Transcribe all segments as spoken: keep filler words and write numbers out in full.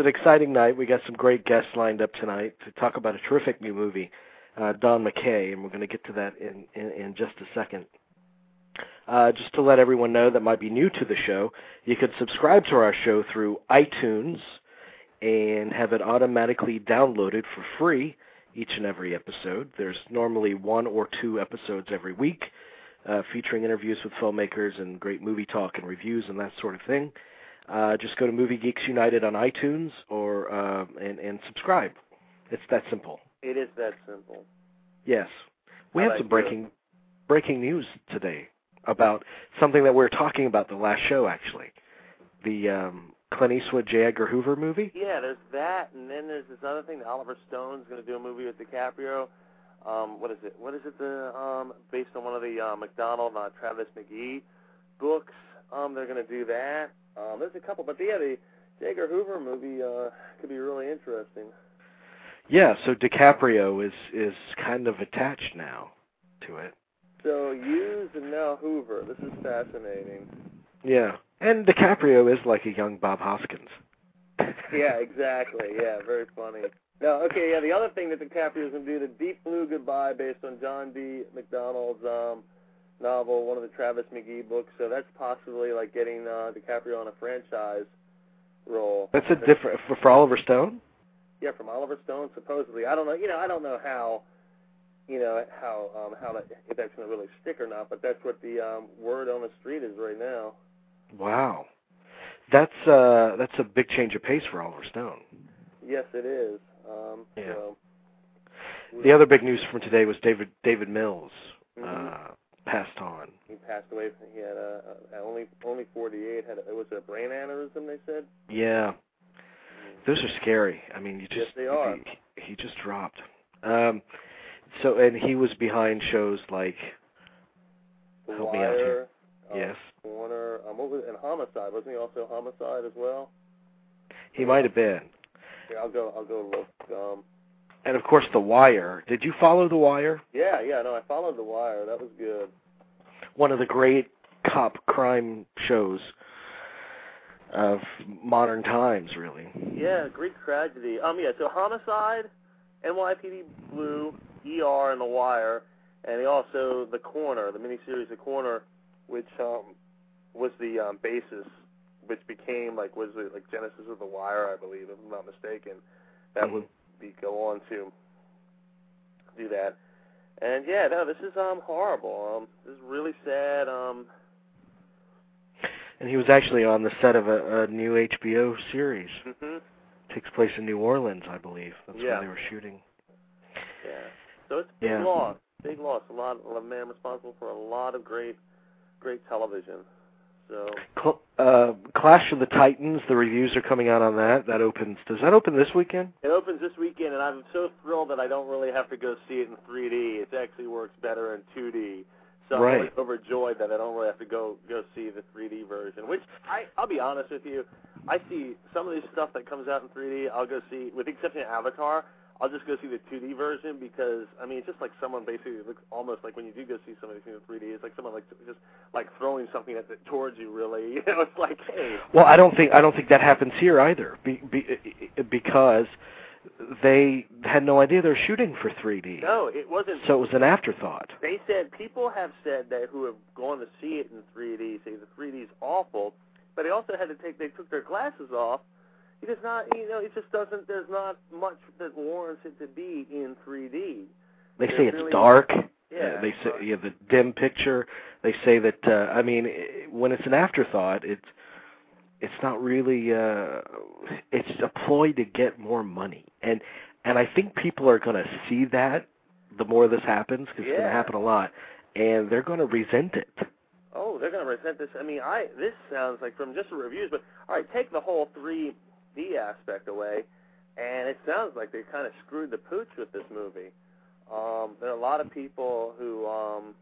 an exciting night. We got some great guests lined up tonight to talk about a terrific new movie, uh, Don McKay, and we're going to get to that in, in, in just a second. Uh, just to let everyone know that might be new to the show, you could subscribe to our show through iTunes and have it automatically downloaded for free each and every episode. There's normally one or two episodes every week uh, featuring interviews with filmmakers and great movie talk and reviews and that sort of thing. Uh, just go to Movie Geeks United on iTunes or uh, and, and subscribe. It's that simple. It is that simple. Yes. We I have like some breaking breaking news today about something that we were talking about the last show, actually. The um, Clint Eastwood, J. Edgar Hoover movie? Yeah, there's that, and then there's this other thing. Oliver Stone's going to do a movie with DiCaprio. Um, what is it? What is it? The um, based on one of the uh, McDonald, uh, Travis McGee books. Um, they're going to do that. Um, there's a couple, but yeah, the J. Edgar Hoover movie uh, could be really interesting. Yeah, so DiCaprio is is kind of attached now to it. So Hughes and now Hoover. This is fascinating. Yeah, and DiCaprio is like a young Bob Hoskins. Yeah, exactly. Yeah, very funny. No, okay, yeah, the other thing that DiCaprio is going to do, the Deep Blue Goodbye, based on John D. McDonald's um, novel, one of the Travis McGee books. So that's possibly like getting uh, DiCaprio on a franchise role. That's a different for, for Oliver Stone. Yeah, from Oliver Stone, supposedly. I don't know. You know, I don't know how. You know how um, how that, if that's going to really stick or not, but that's what the um, word on the street is right now. Wow, that's uh, that's a big change of pace for Oliver Stone. Yes, it is. Um, yeah. So, the other big news from today was David David Mills mm-hmm. uh, passed on. He passed away. He had a, a only only forty-eight. Had a, it was a brain aneurysm, they said. Yeah, those are scary. I mean, you just yes, they are. He, he just dropped. Um, so and he was behind shows like The help Wire, me out here. Um, Yes. Corner. Um, what was and Homicide? Wasn't he also Homicide as well? He might have been. Here, I'll go. I'll go look. Um, and of course, The Wire. Did you follow The Wire? Yeah, yeah. No, I followed The Wire. That was good. One of the great cop crime shows of modern times, really. Yeah, Greek tragedy. Um, yeah. So Homicide, N Y P D Blue, E R, and The Wire, and also The Corner, the miniseries The Corner, which um was the um, basis, which became like was it like Genesis of The Wire, I believe, if I'm not mistaken. That mm-hmm. would be go on to do that. And yeah, no, this is um horrible. Um, this is really sad. Um, and he was actually on the set of a, a new H B O series. Mm-hmm. Takes place in New Orleans, I believe. That's yeah. where they were shooting. Yeah. So it's a big yeah. loss. Big loss. A lot. A man responsible for a lot of great, great television. So. Cl- uh, Clash of the Titans. The reviews are coming out on that. That opens. Does that open this weekend? It opens this weekend, and I'm so thrilled that I don't really have to go see it in three D. It actually works better in two D. So right. I'm really overjoyed that I don't really have to go go see the three D version. Which I I'll be honest with you, I see some of this stuff that comes out in three D. I'll go see, with the exception of Avatar. I'll just go see the two D version because, I mean, it's just like someone basically looks almost like when you do go see somebody in three D, it's like someone like just like throwing something at the, towards you, really. You know, it's like, hey. Well, I don't think I don't think that happens here either, be, be, because they had no idea they were shooting for three D. No, it wasn't. So it was an afterthought. They said people have said that who have gone to see it in three D say the three D is awful, but they also had to take they took their glasses off. It is not, you know, it just doesn't, there's not much that warrants it to be in three D. They There's say it's really, dark. Yeah. Uh, they say yeah, the dim picture. They say that, uh, I mean, when it's an afterthought, it's it's not really, uh, it's a ploy to get more money. And and I think people are going to see that the more this happens, because yeah. it's going to happen a lot, and they're going to resent it. Oh, they're going to resent this. I mean, I this sounds like from just the reviews, but all right, take the whole three D aspect away, and it sounds like they kind of screwed the pooch with this movie. Um, there are a lot of people who um,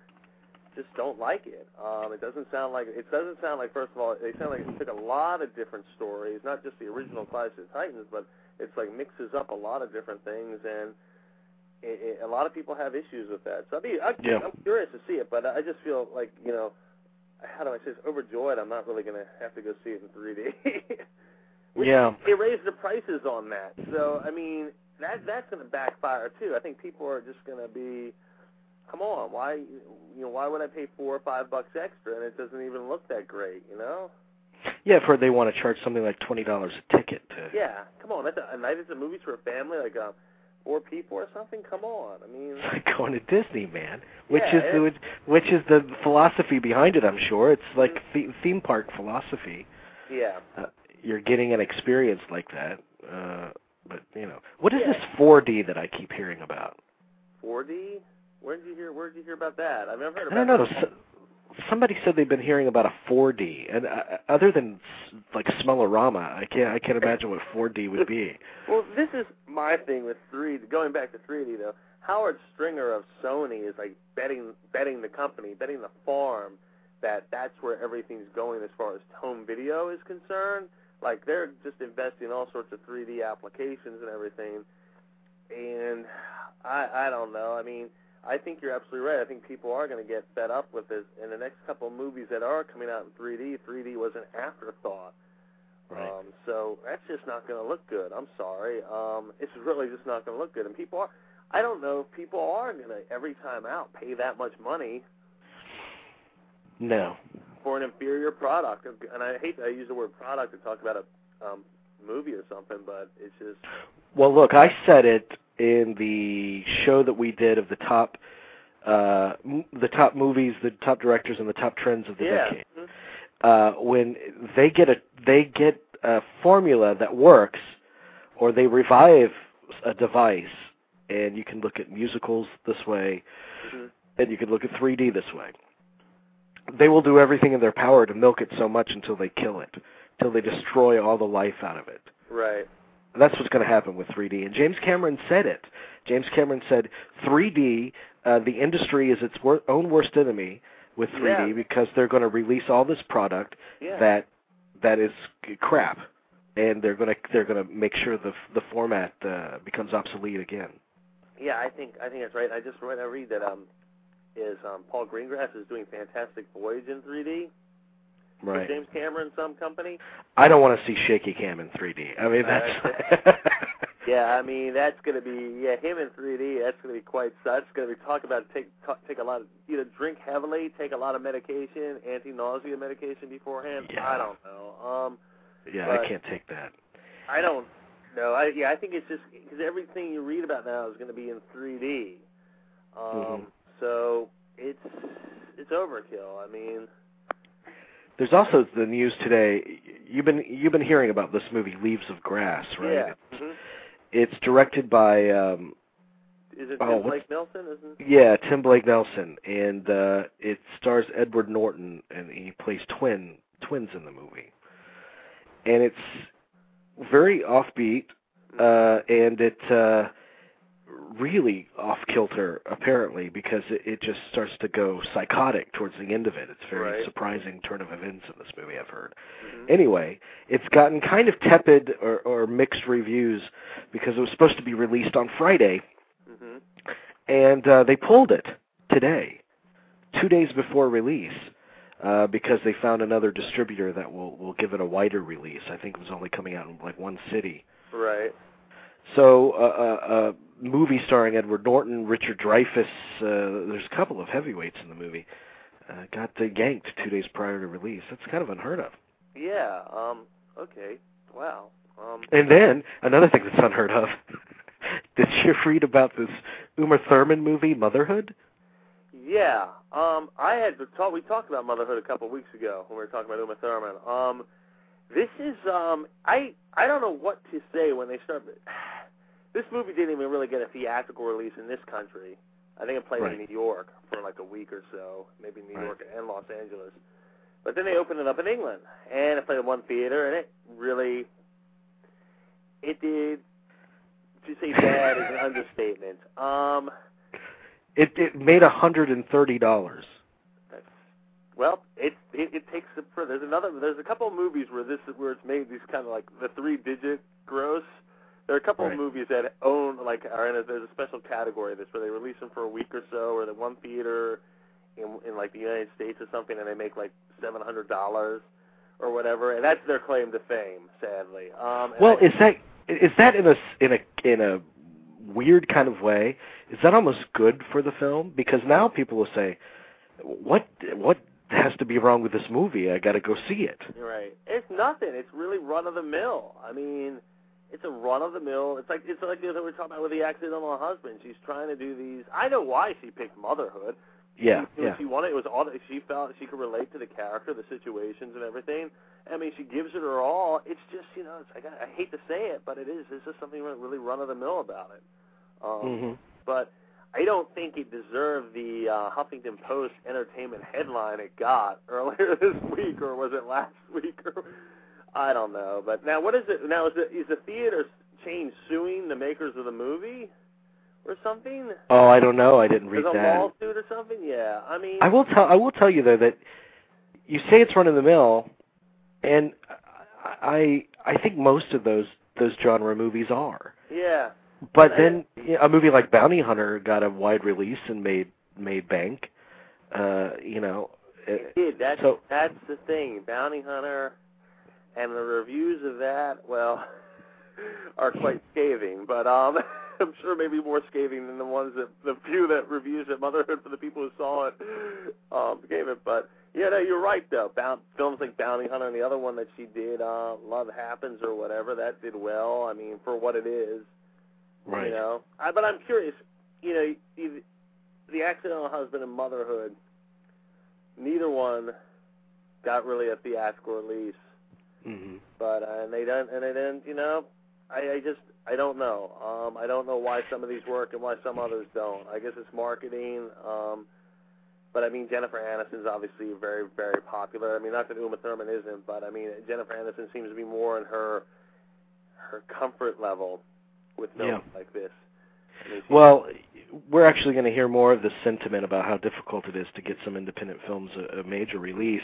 just don't like it. Um, it doesn't sound like it doesn't sound like first of all, they sound like it took a lot of different stories, not just the original Clash of the Titans, but it's like mixes up a lot of different things, and it, it, a lot of people have issues with that. So I'll be, I, yeah. I'm curious to see it, but I just feel like, you know, how do I say this? Overjoyed. I'm not really going to have to go see it in three D. Which yeah. They raised the prices on that. So, I mean, that that's going to backfire, too. I think people are just going to be, come on, why you know, why would I pay four or five bucks extra and it doesn't even look that great, you know? Yeah, for they want to charge something like twenty dollars a ticket. To... Yeah, come on. That's a, a night at the movies for a family, like uh, four people or something. Come on, I mean, it's like going to Disney, man. Which yeah, is the which, which is the philosophy behind it. I'm sure it's like mm-hmm. the, theme park philosophy. Yeah, uh, you're getting an experience like that. Uh, but you know, what is yeah. this four D that I keep hearing about? four D? Where did you hear? Where did you hear about that? I've never heard I about don't know. that. So, somebody said they've been hearing about a four D, and uh, other than like Smellorama, I can't I can't imagine what four D would be. Well, this is my thing with three D. Going back to three D though, Howard Stringer of Sony is like betting betting the company, betting the farm that that's where everything's going as far as home video is concerned. Like they're just investing in all sorts of three D applications and everything. And I I don't know. I mean, I think you're absolutely right. I think people are going to get fed up with this. In the next couple of movies that are coming out in three D, three D was an afterthought. Right. Um, so that's just not going to look good. I'm sorry. Um, it's really just not going to look good. And people are, I don't know if people are going to, every time out, pay that much money. No. For an inferior product. And I hate that I use the word product to talk about a um, movie or something, but it's just... Well, look, I said it in the show that we did of the top uh, m- the top movies, the top directors, and the top trends of the yeah. decade. Mm-hmm. Uh, when they get a they get a formula that works, or they revive a device, and you can look at musicals this way, mm-hmm. and you can look at three D this way. They will do everything in their power to milk it so much until they kill it, until they destroy all the life out of it. Right. And that's what's going to happen with three D. And James Cameron said it. James Cameron said three D, uh, the industry is its wor- own worst enemy with three D yeah. because they're going to release all this product yeah. that that is crap, and they're going to they're going to make sure the the format uh, becomes obsolete again. Yeah, I think I think that's right. I just read I read that um is um, Paul Greengrass is doing Fantastic Voyage in three D. Right. With James Cameron, some company. I don't want to see shaky cam in three D. I mean, that's... Uh, yeah, I mean, that's going to be, yeah, him in three D, that's going to be quite, that's going to be, talk about, take talk, take a lot of, either drink heavily, take a lot of medication, anti-nausea medication beforehand. Yeah. I don't know. Um, yeah, I can't take that. I don't know. I, yeah, I think it's just, because everything you read about now is going to be in three D. Um, mm-hmm. So, it's, it's overkill. I mean... There's also the news today. You've been you've been hearing about this movie, Leaves of Grass, right? Yeah. It's, mm-hmm. it's directed by. Um, Is it Tim oh, Blake Nelson? Isn't? Yeah, Tim Blake Nelson, and uh, it stars Edward Norton, and he plays twin twins in the movie. And it's very offbeat, uh, and it. Uh, really off-kilter, apparently, because it, it just starts to go psychotic towards the end of it. It's a very right. surprising turn of events in this movie, I've heard. Mm-hmm. Anyway, it's gotten kind of tepid or, or mixed reviews because it was supposed to be released on Friday, mm-hmm. and uh, they pulled it today, two days before release, uh, because they found another distributor that will, will give it a wider release. I think it was only coming out in like one city. Right. So, a uh, uh, uh, movie starring Edward Norton, Richard Dreyfuss, uh, there's a couple of heavyweights in the movie, uh, got uh, yanked two days prior to release. That's kind of unheard of. Yeah, um, okay, wow. Um, and then, another thing that's unheard of, did you read about this Uma Thurman movie, Motherhood? Yeah, um, I had talk, we talked about Motherhood a couple of weeks ago when we were talking about Uma Thurman. Um, this is, um, I, I don't know what to say when they start... This movie didn't even really get a theatrical release in this country. I think it played right. in New York for like a week or so, maybe New right. York and Los Angeles. But then they opened it up in England, and it played in one theater, and it really, it did, to say bad is an understatement. Um, it it made one hundred thirty dollars. That's, well, it, it it takes it for, there's another, there's a couple of movies where this where it's made these kind of like the three-digit gross. There are a couple right. of movies that own, like, are in a, there's a special category of this where they release them for a week or so, or the one theater in, in like, the United States or something, and they make, like, seven hundred dollars. or whatever, and that's their claim to fame, sadly. Um, well, I, is that is that in a in a in a weird kind of way? Is that almost good for the film? Because now people will say, "What what has to be wrong with this movie? I got to go see it." Right. It's nothing. It's really run of the mill. I mean, it's a run of the mill. It's like it's like the other we were talking about with the accidental husband. She's trying to do these. I know why she picked motherhood. Yeah, she, yeah. She wanted. It was all. She felt she could relate to the character, the situations, and everything. I mean, she gives it her all. It's just, you know, it's like I, I hate to say it, but it is. It's just something really run of the mill about it. Um, mm-hmm. But I don't think it deserved the uh, Huffington Post entertainment headline it got earlier this week, or was it last week? Or, I don't know. But now, what is it? Now, is, it, is the theater chain suing the makers of the movie or something? Oh, I don't know. I didn't read There's that. a lawsuit or something? Yeah. I mean, I will tell. I will tell you though that you say it's run of the mill, and I I think most of those those genre movies are. Yeah. But then you know, a movie like Bounty Hunter got a wide release and made made bank. Uh, you know. It did. That's so, that's the thing. Bounty Hunter, and the reviews of that, well, are quite scathing. But um, I'm sure maybe more scathing than the ones that the few that reviews at Motherhood for the people who saw it um, gave it. But yeah, no, you're right though. Bound, films like Bounty Hunter and the other one that she did, uh, Love Happens or whatever, that did well. I mean, for what it is. Right. You know, I, but I'm curious. You know, the, the Accidental Husband and Motherhood, neither one got really a theatrical release. Mm-hmm. But uh, and they don't, and they didn't. You know, I, I just I don't know. Um, I don't know why some of these work and why some others don't. I guess it's marketing. Um, but I mean, Jennifer Aniston's obviously very very popular. I mean, not that Uma Thurman isn't, but I mean, Jennifer Aniston seems to be more in her her comfort level with films yeah. like this. I mean, well, we're actually going to hear more of this sentiment about how difficult it is to get some independent films a, a major release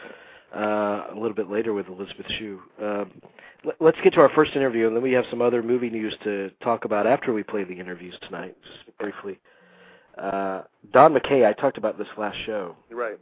uh, a little bit later with Elizabeth Shue. Uh, let, let's get to our first interview, and then we have some other movie news to talk about after we play the interviews tonight, just briefly. Uh, Don McKay, I talked about this last show. Right.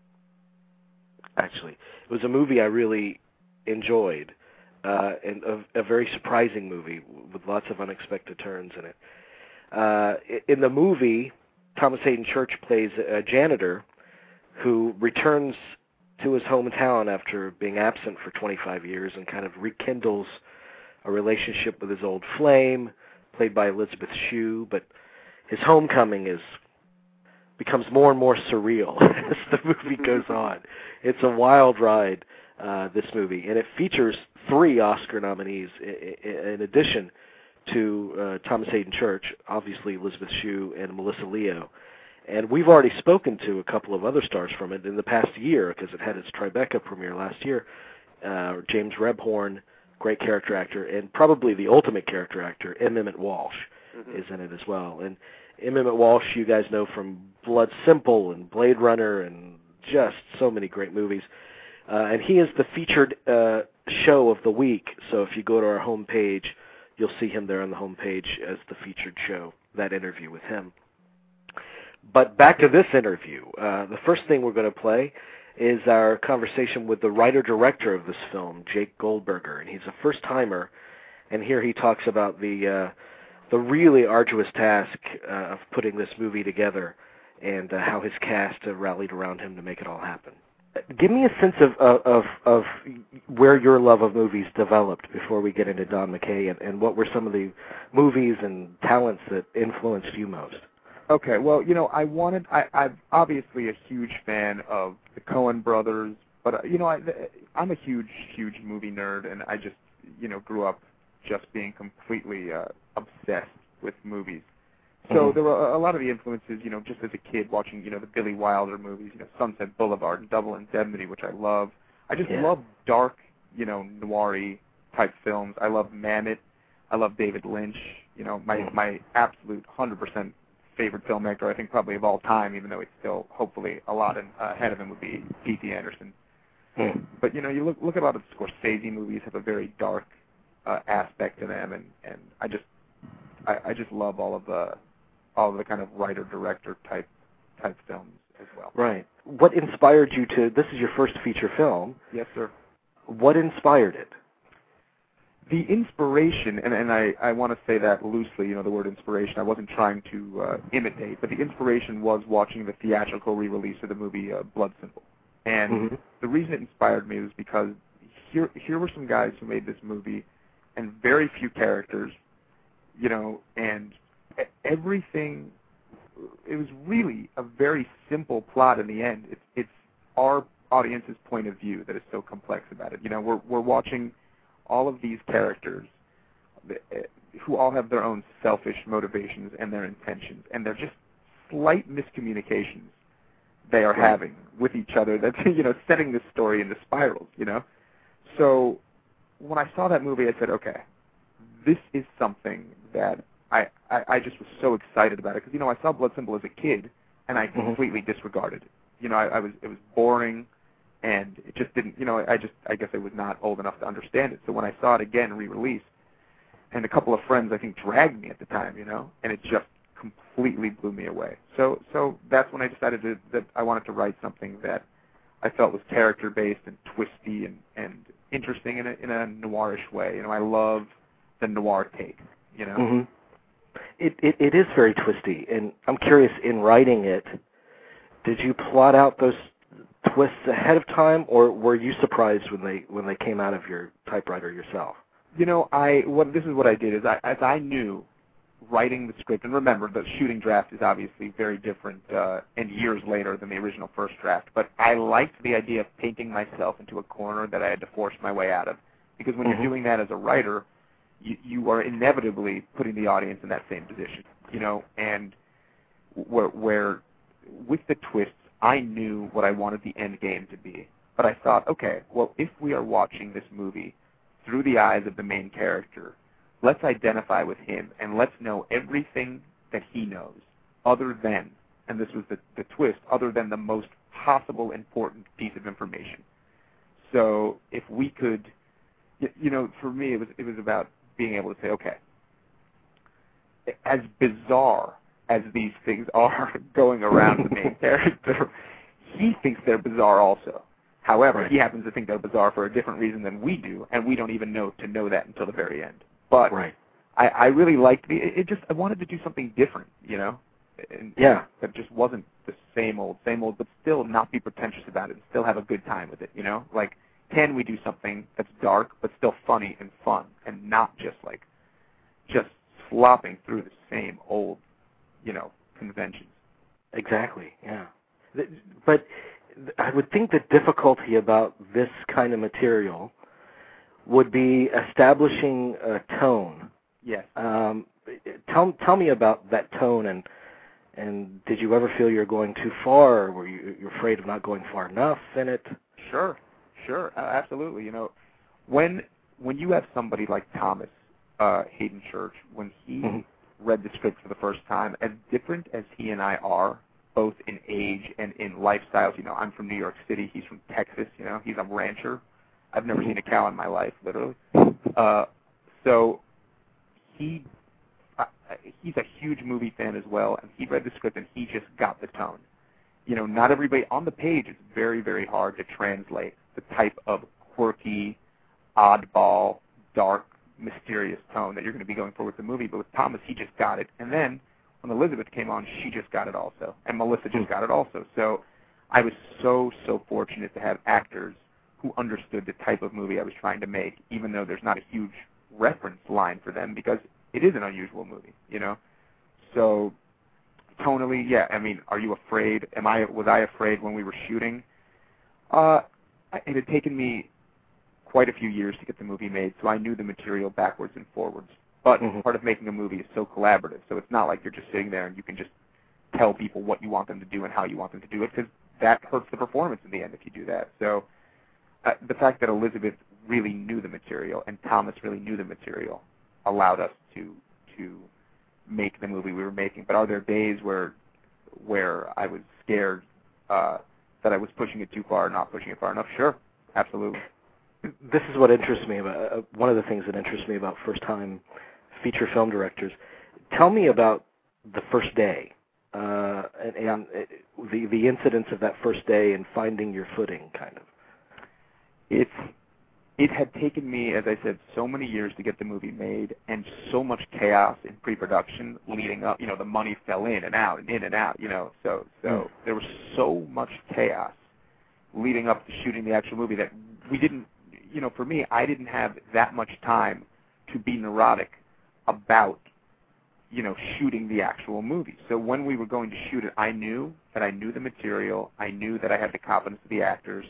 Actually. It was a movie I really enjoyed. Uh, and a, a very surprising movie with lots of unexpected turns in it. Uh, in the movie, Thomas Hayden Church plays a janitor who returns to his hometown after being absent for twenty-five years and kind of rekindles a relationship with his old flame, played by Elizabeth Shue. But his homecoming is becomes more and more surreal as the movie goes on. It's a wild ride. Uh, this movie, and it features three Oscar nominees in addition to uh, Thomas Hayden Church, obviously Elizabeth Shue and Melissa Leo. And we've already spoken to a couple of other stars from it in the past year because it had its Tribeca premiere last year. Uh, James Rebhorn, great character actor, and probably the ultimate character actor, M. Emmett Walsh, mm-hmm. is in it as well. And M. Emmett Walsh, you guys know from Blood Simple and Blade Runner and just so many great movies. Uh, and he is the featured uh, show of the week. So if you go to our homepage, you'll see him there on the homepage as the featured show, that interview with him. But back to this interview. Uh, the first thing we're going to play is our conversation with the writer-director of this film, Jake Goldberger. And he's a first-timer. And here he talks about the, uh, the really arduous task uh, of putting this movie together and uh, how his cast uh, rallied around him to make it all happen. Give me a sense of, of of where your love of movies developed before we get into Don McKay, and, and what were some of the movies and talents that influenced you most? Okay, well, you know, I wanted, I, I'm obviously a huge fan of the Coen brothers, but, uh, you know, I, I'm a huge, huge movie nerd, and I just, you know, grew up just being completely uh, obsessed with movies. So mm-hmm. there were a lot of the influences, you know, just as a kid watching, you know, the Billy Wilder movies, you know, Sunset Boulevard and Double Indemnity, which I love. I just yeah. love dark, you know, noir-y type films. I love Mamet. I love David Lynch. You know, my mm-hmm. my absolute one hundred percent favorite filmmaker, I think probably of all time, even though he's still hopefully a lot in, uh, ahead of him, would be P T Anderson. Mm-hmm. But, you know, you look look at a lot of Scorsese movies have a very dark uh, aspect to them, and, and I just I, I just love all of the all of the kind of writer-director type type films as well. Right. What inspired you to, this is your first feature film. Yes, sir. what inspired it? The inspiration, and, and I, I want to say that loosely, you know, the word inspiration, I wasn't trying to uh, imitate, but the inspiration was watching the theatrical re-release of the movie uh, Blood Simple. And mm-hmm. the reason it inspired me was because here, here were some guys who made this movie, and very few characters, you know, and everything, it was really a very simple plot in the end. It's, it's our audience's point of view that is so complex about it. You know, we're, we're watching all of these characters who all have their own selfish motivations and their intentions, and they're just slight miscommunications they are right. having with each other that's, you know, setting this story into spirals, you know. So when I saw that movie, I said, okay, this is something that I, I, I just was so excited about it, because, you know, I saw Blood Simple as a kid, and I completely mm-hmm. disregarded it. You know, I, I was it was boring, and it just didn't, you know, I just, I guess I was not old enough to understand it. So when I saw it again, re-released, and a couple of friends, I think, dragged me at the time, you know, and it just completely blew me away. So so that's when I decided to, that I wanted to write something that I felt was character-based and twisty and, and interesting in a, in a noirish way. You know, I love the noir take, you know. Mm-hmm. It, it It is very twisty, and I'm curious, in writing it, did you plot out those twists ahead of time, or were you surprised when they when they came out of your typewriter yourself? You know, I what this is what I did is I as I knew writing the script, and remember the shooting draft is obviously very different uh, and years later than the original first draft, but I liked the idea of painting myself into a corner that I had to force my way out of, because when mm-hmm. you're doing that as a writer, you, you are inevitably putting the audience in that same position, you know, and where, where with the twists, I knew what I wanted the end game to be. But I thought, okay, well, if we are watching this movie through the eyes of the main character, let's identify with him and let's know everything that he knows other than, and this was the, the twist, other than the most possible important piece of information. So if we could, you know, for me it was it was about being able to say, okay, as bizarre as these things are going around the main character, he thinks they're bizarre also. However, right. he happens to think they're bizarre for a different reason than we do, and we don't even know to know that until the very end. But right. I, I really liked the, it, it just, I wanted to do something different, you know? And, yeah. That just wasn't the same old, same old, but still not be pretentious about it and still have a good time with it, you know? Like, can we do something that's dark but still funny and fun and not just like, just slopping through the same old, you know, conventions. Exactly, yeah. But I would think the difficulty about this kind of material would be establishing a tone. Yes. Um, tell tell me about that tone, and and did you ever feel you're going too far, or were you you're afraid of not going far enough in it? Sure, sure, uh, absolutely. You know, when when you have somebody like Thomas uh, Hayden Church, when he mm-hmm. read the script for the first time, as different as he and I are, both in age and in lifestyles. You know, I'm from New York City. He's from Texas. You know, he's a rancher. I've never seen a cow in my life, literally. Uh, so he uh, he's a huge movie fan as well, and he read the script and he just got the tone. You know, not everybody on the page. It's very, very hard to translate the type of quirky, oddball, dark, mysterious tone that you're going to be going for with the movie. But with Thomas, he just got it. And then when Elizabeth came on, she just got it also, and Melissa just got it also. So I was so, so fortunate to have actors who understood the type of movie I was trying to make, even though there's not a huge reference line for them, because it is an unusual movie, you know. So tonally, yeah. I mean, are you afraid? Am I? Was I afraid when we were shooting? Uh, it had taken me quite a few years to get the movie made, so I knew the material backwards and forwards. But mm-hmm. part of making a movie is so collaborative, so it's not like you're just sitting there and you can just tell people what you want them to do and how you want them to do it, because that hurts the performance in the end if you do that. So uh, the fact that Elizabeth really knew the material and Thomas really knew the material allowed us to to make the movie we were making. But are there days where where I was scared uh, that I was pushing it too far, not pushing it far enough? Sure, absolutely. This is what interests me about uh, one of the things that interests me about first-time feature film directors. Tell me about the first day uh, and, and yeah. the the incidents of that first day and finding your footing, kind of. It's it had taken me, as I said, so many years to get the movie made, and so much chaos in pre-production leading up. You know, the money fell in and out and in and out. You know, so so mm. there was so much chaos leading up to shooting the actual movie that we didn't. You know, for me, I didn't have that much time to be neurotic about, you know, shooting the actual movie. So when we were going to shoot it, I knew that I knew the material. I knew that I had the confidence of the actors.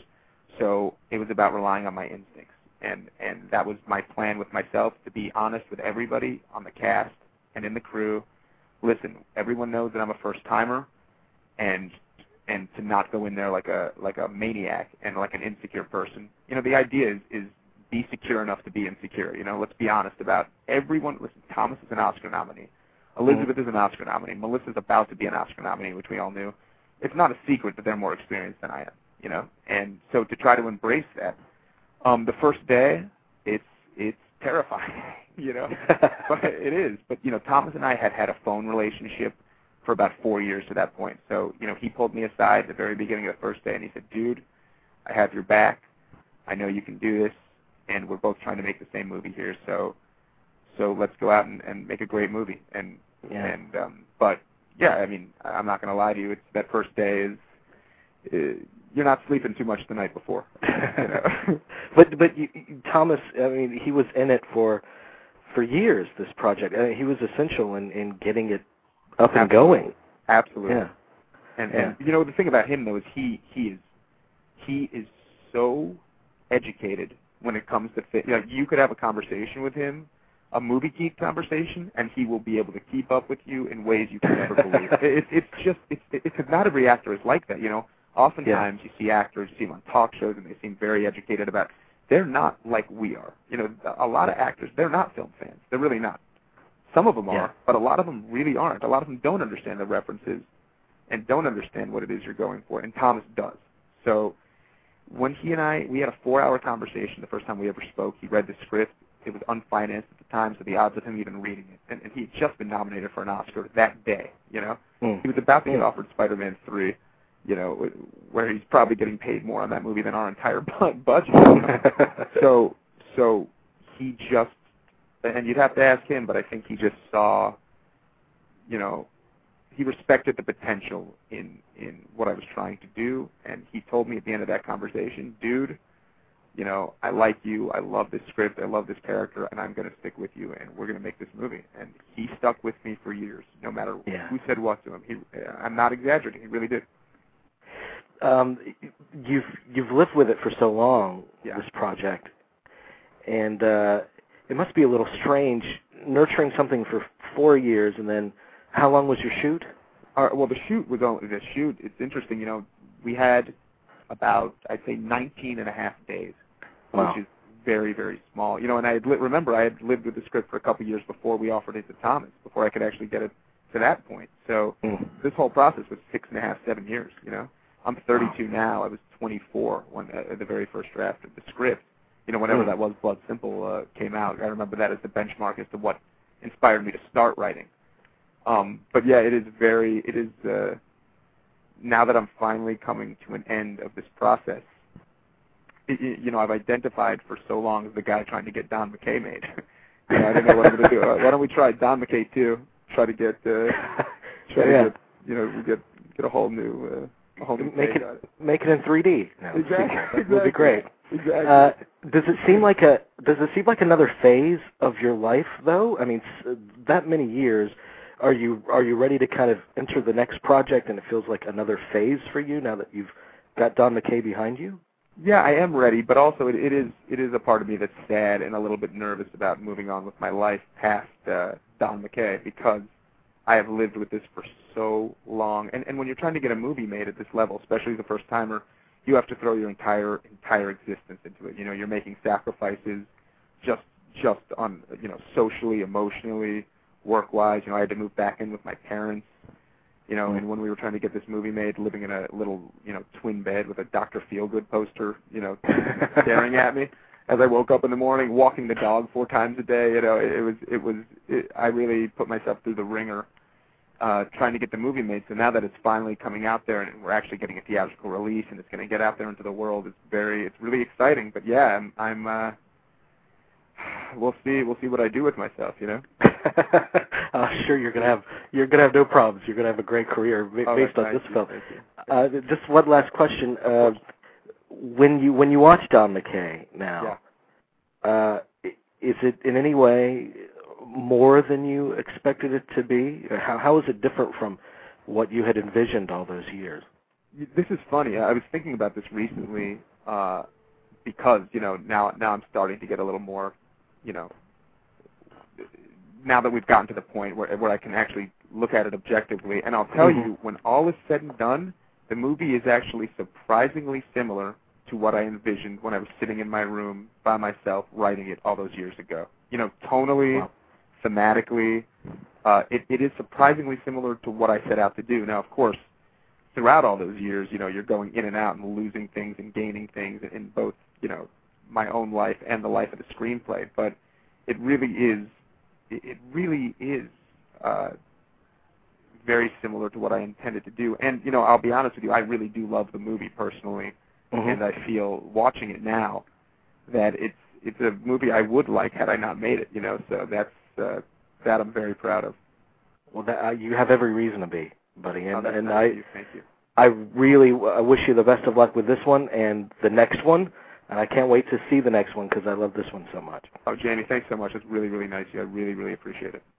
So it was about relying on my instincts. And, and that was my plan with myself, to be honest with everybody on the cast and in the crew. Listen, everyone knows that I'm a first-timer, and and to not go in there like a like a maniac and like an insecure person. You know, the idea is, is be secure enough to be insecure. You know, let's be honest about everyone. Listen, Thomas is an Oscar nominee. Elizabeth mm-hmm. is an Oscar nominee. Melissa's about to be an Oscar nominee, which we all knew. It's not a secret that they're more experienced than I am, you know. And so to try to embrace that, um, the first day, it's it's terrifying, you know. But it is. But, you know, Thomas and I had had a phone relationship for about four years to that point. So, you know, he pulled me aside at the very beginning of the first day, and he said, dude, I have your back. I know you can do this, and we're both trying to make the same movie here, so so let's go out and, and make a great movie. And, yeah. and um, but, yeah, I mean, I'm not going to lie to you. It's that first day is, uh, you're not sleeping too much the night before. You know? but but you, Thomas, I mean, he was in it for for years, this project. I mean, he was essential in, in getting it up and Absolutely. going. Absolutely. Yeah. And, yeah. and, you know, the thing about him, though, is he, he is he is so educated when it comes to fit. You know, you could have a conversation with him, a movie geek conversation, and he will be able to keep up with you in ways you can never believe. It, it's just, it's, it's not every actor is like that, you know. Oftentimes yeah. you see actors, you see them on talk shows, and they seem very educated about, they're not like we are. You know, a lot of actors, they're not film fans. They're really not. Some of them are, yeah. but a lot of them really aren't. A lot of them don't understand the references and don't understand what it is you're going for, and Thomas does. So when he and I, we had a four-hour conversation the first time we ever spoke. He read the script. It was unfinanced at the time, so the odds of him even reading it. And, and he had just been nominated for an Oscar that day, you know. Mm. He was about to get offered Spider-Man three, you know, where he's probably getting paid more on that movie than our entire budget. so, so he just, and you'd have to ask him, but I think he just saw, you know, he respected the potential in, in what I was trying to do, and he told me at the end of that conversation, dude, you know, I like you, I love this script, I love this character, and I'm going to stick with you, and we're going to make this movie. And he stuck with me for years, no matter yeah. who said what to him. He, I'm not exaggerating, he really did. Um, you've you've lived with it for so long, yeah. this project, and uh, it must be a little strange nurturing something for four years, and then how long was your shoot? Uh, well, the shoot was only the shoot. It's interesting, you know, we had about I'd say nineteen and a half days, wow. which is very very small. You know, and I had li- remember I had lived with the script for a couple of years before we offered it to Thomas, before I could actually get it to that point. So mm. this whole process was six and a half, seven years. You know. I'm thirty-two now. I was twenty-four when uh, the very first draft of the script. You know, whenever mm. that was, Blood Simple uh, came out. I remember that as the benchmark as to what inspired me to start writing. Um, but yeah, it is very. It is uh, now that I'm finally coming to an end of this process. It, it, you know, I've identified for so long as the guy trying to get Don McKay made. you know, I don't know what I'm going to do. Uh, why don't we try Don McKay too? Try to get. Uh, try yeah. to get. You know, we get get a whole new. Uh, Make it, it make it in three D. No, exactly. That would be great. Exactly. Uh, does it seem like a Does it seem like another phase of your life, though? I mean, that many years. Are you Are you ready to kind of enter the next project, and it feels like another phase for you now that you've got Don McKay behind you? Yeah, I am ready, but also it, it is it is a part of me that's sad and a little bit nervous about moving on with my life past uh, Don McKay, because I have lived with this for so long. And, and when you're trying to get a movie made at this level, especially as a first-timer, you have to throw your entire entire existence into it. You know, you're making sacrifices just just on, you know, socially, emotionally, work-wise. You know, I had to move back in with my parents, you know, and when we were trying to get this movie made, living in a little, you know, twin bed with a Doctor Feelgood poster, you know, staring at me as I woke up in the morning, walking the dog four times a day. You know, it, it was, it was, it, I really put myself through the ringer. uh, trying to get the movie made. So now that it's finally coming out there and we're actually getting a theatrical release and it's going to get out there into the world, it's very, it's really exciting. But yeah, I'm, I'm uh, we'll see, we'll see what I do with myself, you know. uh, sure, you're gonna have, you're gonna have no problems. You're gonna have a great career based oh, on nice this you, film. Uh, just one last question. Uh, when you when you watch Don McKay now, yeah. uh, is it in any way more than you expected it to be? How how is it different from what you had envisioned all those years? This is funny. I was thinking about this recently uh, because you know now now I'm starting to get a little more, you know, now that we've gotten to the point where where I can actually look at it objectively. And I'll tell mm-hmm. you, when all is said and done, the movie is actually surprisingly similar to what I envisioned when I was sitting in my room by myself writing it all those years ago. You know, tonally, wow. thematically, uh, it, it is surprisingly similar to what I set out to do. Now, of course, throughout all those years, you know, you're going in and out and losing things and gaining things in both, you know, my own life and the life of the screenplay. But it really is, it really is uh, very similar to what I intended to do. And, you know, I'll be honest with you, I really do love the movie personally. Mm-hmm. And I feel, watching it now, that it's it's a movie I would like had I not made it, you know, so that's, uh, that I'm very proud of. Well, that, uh, you have every reason to be, buddy, and, oh, and nice I, you. Thank you. I really I wish you the best of luck with this one and the next one, and I can't wait to see the next one because I love this one so much. Oh, Jamie, thanks so much. It's really, really nice of you. I really, really appreciate it.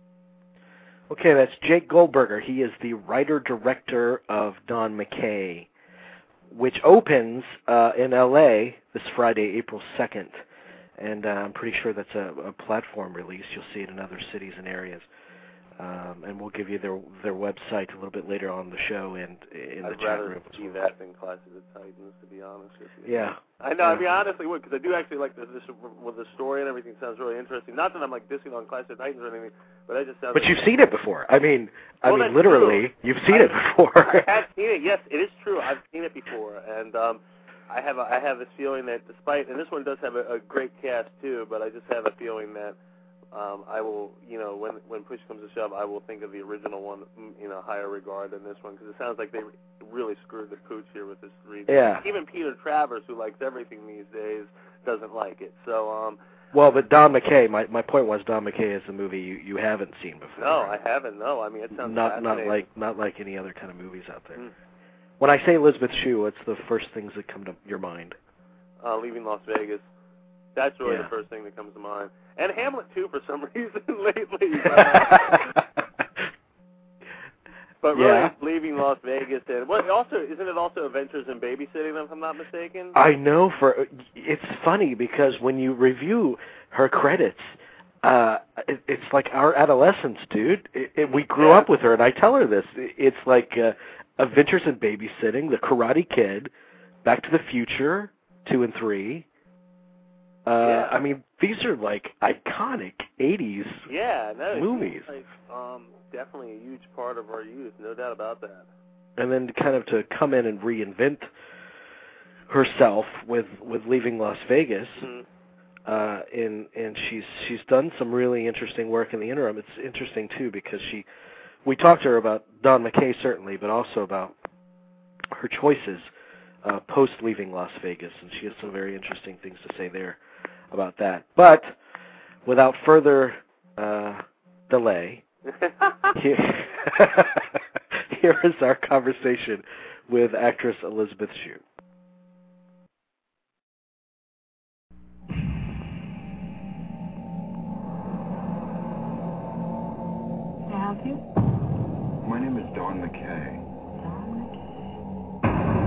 Okay, that's Jake Goldberger. He is the writer-director of Don McKay, which opens uh, in L A this Friday, April second. And uh, I'm pretty sure that's a, a platform release. You'll see it in other cities and areas. Um, and we'll give you their their website a little bit later on the show and in I'd the chat room. I'd rather see that than Clash of the Titans, to be honest with you. Yeah. I know, yeah. I mean, I honestly would, because I do actually like this, this, with the story and everything sounds really interesting. Not that I'm, like, dissing on Clash of the Titans or anything, but I just sounds But like you've seen it before. I mean, I well, mean, literally, true. you've seen I, it before. I have seen it, yes, it is true. I've seen it before. And um, I have a, I have this feeling that despite, and this one does have a, a great cast, too, but I just have a feeling that Um, I will, you know, when when push comes to shove, I will think of the original one in a higher regard than this one, because it sounds like they really screwed the pooch here with this three. Yeah. Even Peter Travers, who likes everything these days, doesn't like it. So, um. Well, but Don McKay, my my point was Don McKay is a movie you, you haven't seen before. No, I haven't. No, I mean it sounds not not fascinating. like not like any other kind of movies out there. Mm. When I say Elizabeth Shue, what's the first things that come to your mind? Uh, Leaving Las Vegas. That's really yeah. the first thing that comes to mind. And Hamlet, too, for some reason, lately. But, uh, but really, yeah. Leaving Las Vegas. And what, also, isn't it also Adventures in Babysitting, if I'm not mistaken? I know. For It's funny, because when you review her credits, uh, it, it's like our adolescence, dude. It, it, we grew yeah. up with her, and I tell her this. It's like uh, Adventures in Babysitting, The Karate Kid, Back to the Future, two and three. Uh, yeah. I mean, these are like iconic eighties yeah, no, movies. Like, um, definitely a huge part of our youth, no doubt about that. And then kind of to come in and reinvent herself with, with Leaving Las Vegas, mm-hmm. uh, and and she's she's done some really interesting work in the interim. It's interesting too because she, we talked to her about Don McKay certainly, but also about her choices uh, post Leaving Las Vegas, and she has some very interesting things to say there about that. But without further uh, delay, here, here is our conversation with actress Elizabeth Shue. Can I help you? My name is Don McKay. Don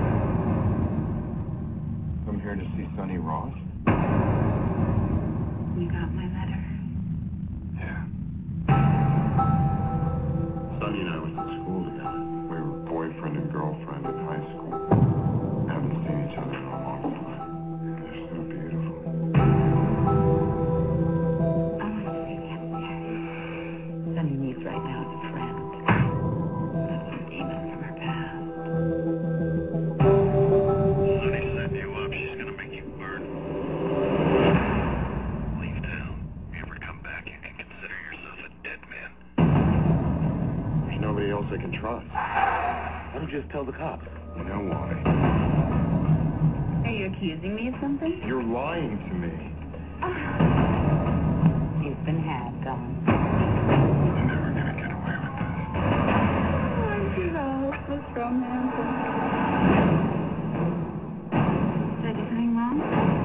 McKay. I'm here to see Sonny Ross. You got my letter? Yeah. Sonny and I went to school together. We were boyfriend and girlfriend in high school. Haven't seen each other in a long time. They're so beautiful. I want to see the M K. Sonny needs right now is a friend. Not some demon from her past. Sonny set you up. She's gonna make you burn. Leave town. don't you just tell the cops? You know why? Are you accusing me of something? You're lying to me. You've been had, Don. You're never gonna get away with this. Aren't you the hopeless romantic? Did I do something wrong?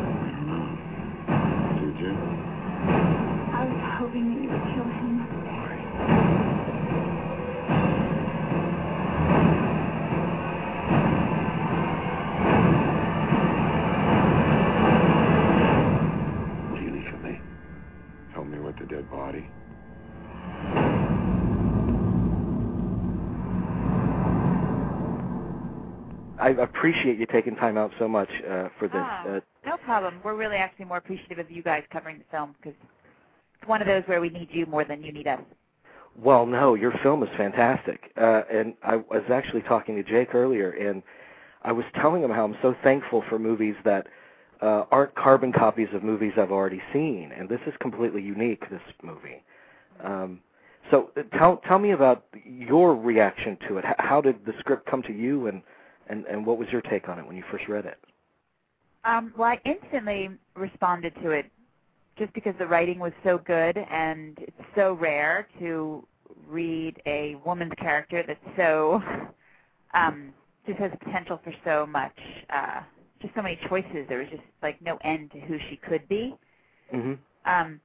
Did you? I was hoping that you would kill him. Why? What do you need from me? Help me with the dead body. I appreciate you taking time out so much uh, for this. Oh, Uh, no problem. We're really actually more appreciative of you guys covering the film because it's one of those where we need you more than you need us. well, no, your film is fantastic. Uh, and I was actually talking to Jake earlier, and I was telling him how I'm so thankful for movies that uh, aren't carbon copies of movies I've already seen. And this is completely unique, this movie. Um, so uh, tell tell me about your reaction to it. H- how did the script come to you, and, and, and what was your take on it when you first read it? Um, well, I instantly responded to it just because the writing was so good, and it's so rare to read a woman's character that's so um, just has potential for so much, uh, just so many choices. There was just like no end to who she could be. Mm-hmm. Um,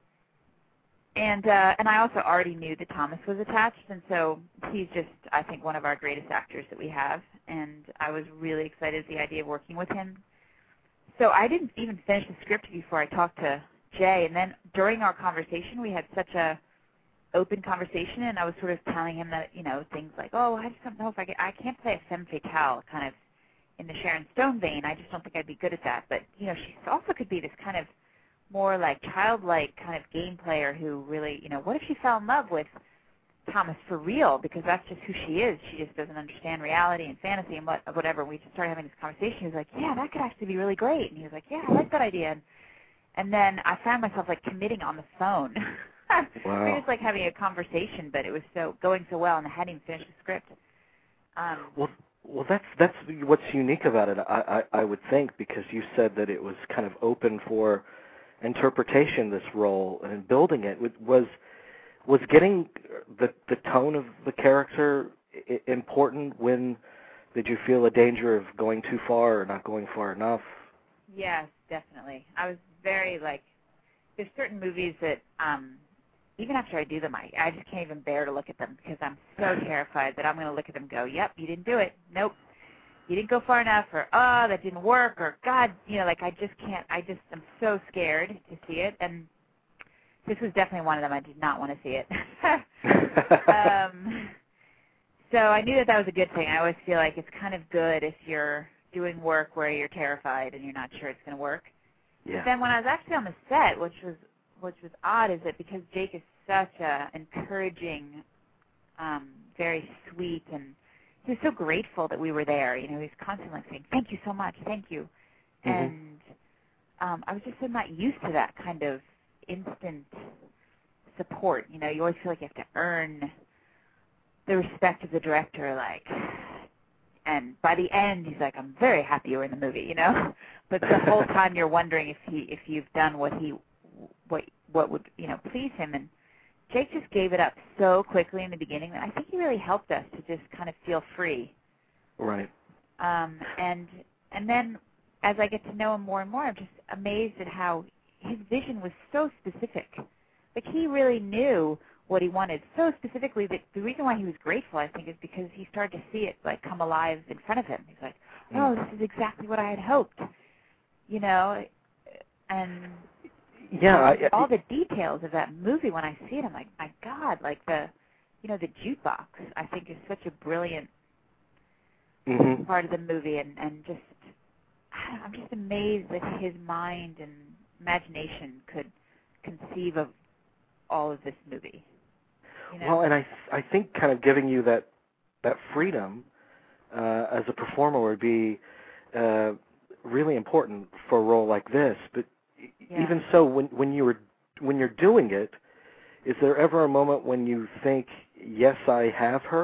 and uh, and I also already knew that Thomas was attached, and so he's just, I think, one of our greatest actors that we have, and I was really excited at the idea of working with him. So I didn't even finish the script before I talked to Jay, and then during our conversation, we had such a open conversation, and I was sort of telling him that, you know, things like, oh, I just don't know if I can, I can't play a femme fatale kind of in the Sharon Stone vein. I just don't think I'd be good at that. But, you know, she also could be this kind of more like childlike kind of game player who really, you know, what if she fell in love with Thomas for real, because that's just who she is. She just doesn't understand reality and fantasy and what, whatever. We just started having this conversation. He was like, yeah, that could actually be really great. And he was like, yeah, I like that idea. And, and then I found myself like committing on the phone. Wow. We were just like having a conversation, but it was so going so well, and I hadn't even finished the script. Um, Well, well, that's that's what's unique about it. I, I I would think, because you said that it was kind of open for interpretation. This role and building it was was getting the the tone of the character I- important. When did you feel a danger of going too far or not going far enough? yes, definitely. I was very like, there's certain movies that um, even after I do them, I, I just can't even bear to look at them because I'm so terrified that I'm going to look at them and go, yep, you didn't do it. Nope. You didn't go far enough, or, oh, that didn't work, or, God, you know, like, I just can't, I just, I'm so scared to see it, and this was definitely one of them. I did not want to see it. um, so I knew that that was a good thing. I always feel like it's kind of good if you're doing work where you're terrified and you're not sure it's going to work. Yeah. But then when I was actually on the set, which was which was odd, is that because Jake is such a encouraging, um, very sweet, and he was so grateful that we were there. You know, he was constantly like saying, "Thank you so much, thank you," Mm-hmm. and um, I was just so not used to that kind of instant support. You know, you always feel like you have to earn the respect of the director, like. And by the end, he's like, "I'm very happy you were in the movie," you know. But the whole time you're wondering if he, if you've done what he, what, what would, you know, please him. And Jake just gave it up so quickly in the beginning that I think he really helped us to just kind of feel free. Right. Um, and and then as I get to know him more and more, I'm just amazed at how his vision was so specific. Like he really knew what he wanted so specifically that the reason why he was grateful, I think, is because he started to see it like come alive in front of him. He's like, oh, this is exactly what I had hoped, you know, and Yeah. I, all the details of that movie, when I see it, I'm like, my God, like the, you know, the jukebox, I think is such a brilliant mm-hmm. part of the movie, and, and just, I'm just amazed that his mind and imagination could conceive of all of this movie. You know? Well, and I I think kind of giving you that that freedom uh, as a performer would be uh, really important for a role like this. But Yeah. even so, when when you were when you're doing it, is there ever a moment when you think, yes, I have her,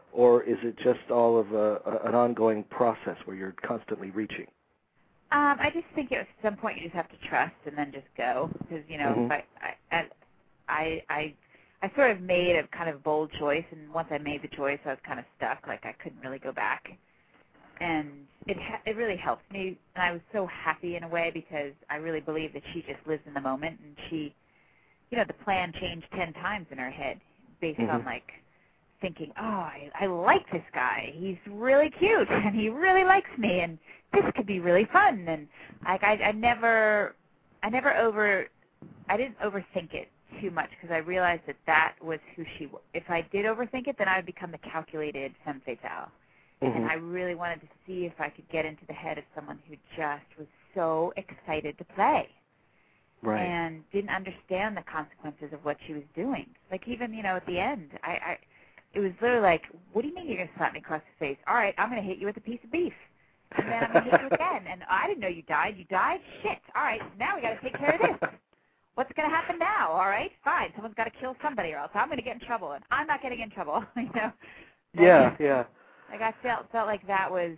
or is it just all of a, a, an ongoing process where you're constantly reaching? Um, I just think at some point you just have to trust and then just go, because you know, Mm-hmm. if I, I, I, I, I sort of made a kind of bold choice, and once I made the choice, I was kind of stuck. Like I couldn't really go back, and it ha- it really helped me, and I was so happy in a way because I really believe that she just lives in the moment, and she, you know, the plan changed ten times in her head based Mm-hmm. on like thinking, oh, I, I like this guy. He's really cute, and he really likes me, and this could be really fun. And like I, I never, I never over, I didn't overthink it too much because I realized that that was who she was. If I did overthink it, then I would become the calculated femme fatale. Mm-hmm. And I really wanted to see if I could get into the head of someone who just was so excited to play. Right. And didn't understand the consequences of what she was doing. Like even, you know, at the end, I, I it was literally like, what do you mean you're going to slap me across the face? All right, I'm going to hit you with a piece of beef. And then I'm going to hit you again. And I didn't know you died. You died? Shit. All right, now we got to take care of this. What's going to happen now? All right, fine. Someone's got to kill somebody or else I'm going to get in trouble. And I'm not getting in trouble, you know? Like, yeah, yeah. Like I felt felt like that was,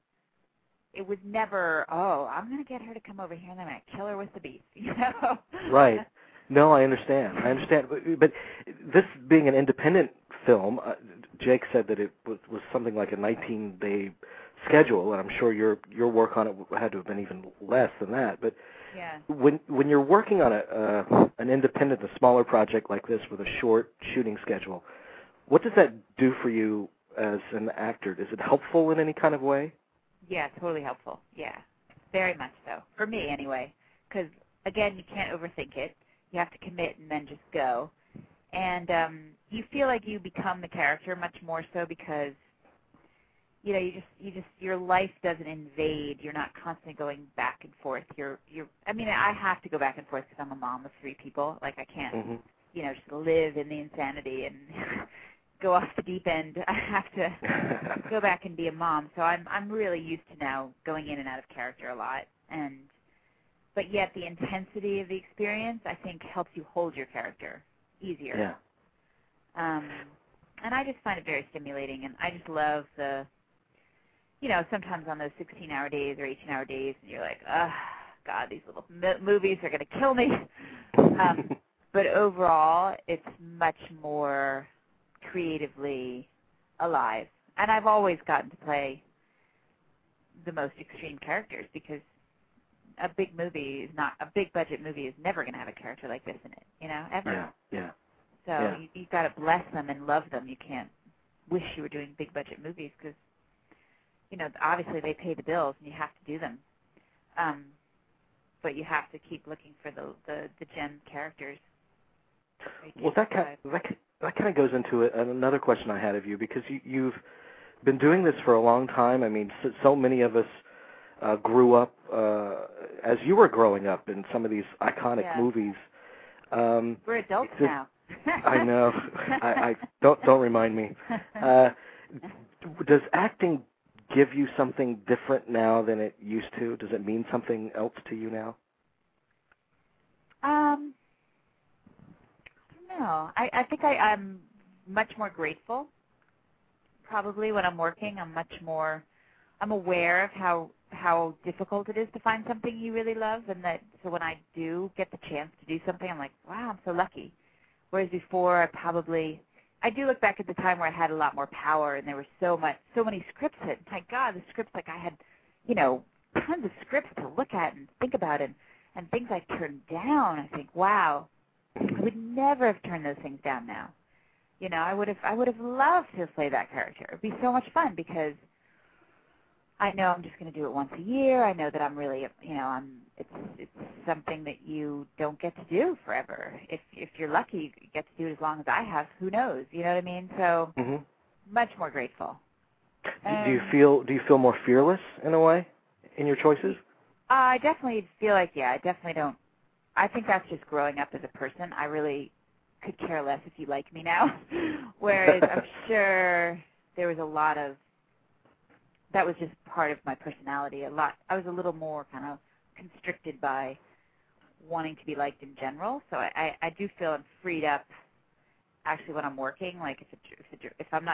it was never, oh, I'm going to get her to come over here and I'm going to kill her with the beef, you know? Right. No, I understand. I understand. But, but this being an independent film, uh, Jake said that it was, was something like a nineteen-day schedule, and I'm sure your your work on it had to have been even less than that. But yeah. when when you're working on a uh, an independent, a smaller project like this with a short shooting schedule, what does that do for you as an actor? Is it helpful in any kind of way? Yeah, totally helpful. Yeah, very much so. For me, anyway, because, again, you can't overthink it. You have to commit and then just go. And um, you feel like you become the character much more so because, you know, you just, you just, your life doesn't invade. You're not constantly going back and forth. You're, you're. I mean, I have to go back and forth because I'm a mom of three people. Like, I can't, Mm-hmm. you know, just live in the insanity and go off the deep end. I have to go back and be a mom. So I'm, I'm really used to now going in and out of character a lot. And but yet the intensity of the experience, I think, helps you hold your character easier. Yeah. Um, and I just find it very stimulating, and I just love the, you know, sometimes on those sixteen-hour days or eighteen-hour days, and you're like, oh, God, these little m- movies are going to kill me. Um, but overall, it's much more creatively alive. And I've always gotten to play the most extreme characters because a big movie is not, a big budget movie is never going to have a character like this in it, you know, ever. Yeah, yeah. So yeah. you, you've got to bless them and love them. You can't wish you were doing big budget movies because, you know, obviously they pay the bills and you have to do them. Um, but you have to keep looking for the the, the gem characters. Well, that kind, that, that kind of goes into it, another question I had of you, because you, you've been doing this for a long time. I mean, so, so many of us uh, grew up uh, as you were growing up in some of these iconic yeah. movies. Um, We're adults this, now. I know. I, I don't don't remind me. Uh, does acting give you something different now than it used to? Does it mean something else to you now? Um, I don't know. I, I think I, I'm much more grateful. Probably when I'm working, I'm much more. I'm aware of how how difficult it is to find something you really love, and that so when I do get the chance to do something, I'm like, wow, I'm so lucky. Whereas before, I probably, I do look back at the time where I had a lot more power, and there were so much, so many scripts that, my God, the scripts, like I had, you know, tons of scripts to look at and think about, and and things I turned down. I think, wow, I would never have turned those things down now. You know, I would have, I would have loved to play that character. It'd be so much fun because I know I'm just going to do it once a year. I know that I'm really, you know, I'm. It's it's something that you don't get to do forever. If if you're lucky, you get to do it as long as I have. Who knows? You know what I mean? So Mm-hmm. much more grateful. Do, Um, do you feel do you feel more fearless in a way in your choices? I definitely feel like yeah. I definitely don't. I think that's just growing up as a person. I really could care less if you like me now. Whereas I'm sure there was a lot of. That was just part of my personality. A lot. I was a little more kind of constricted by wanting to be liked in general. So I, I, I do feel I'm freed up. Actually, when I'm working, like if it, if it, if I'm not,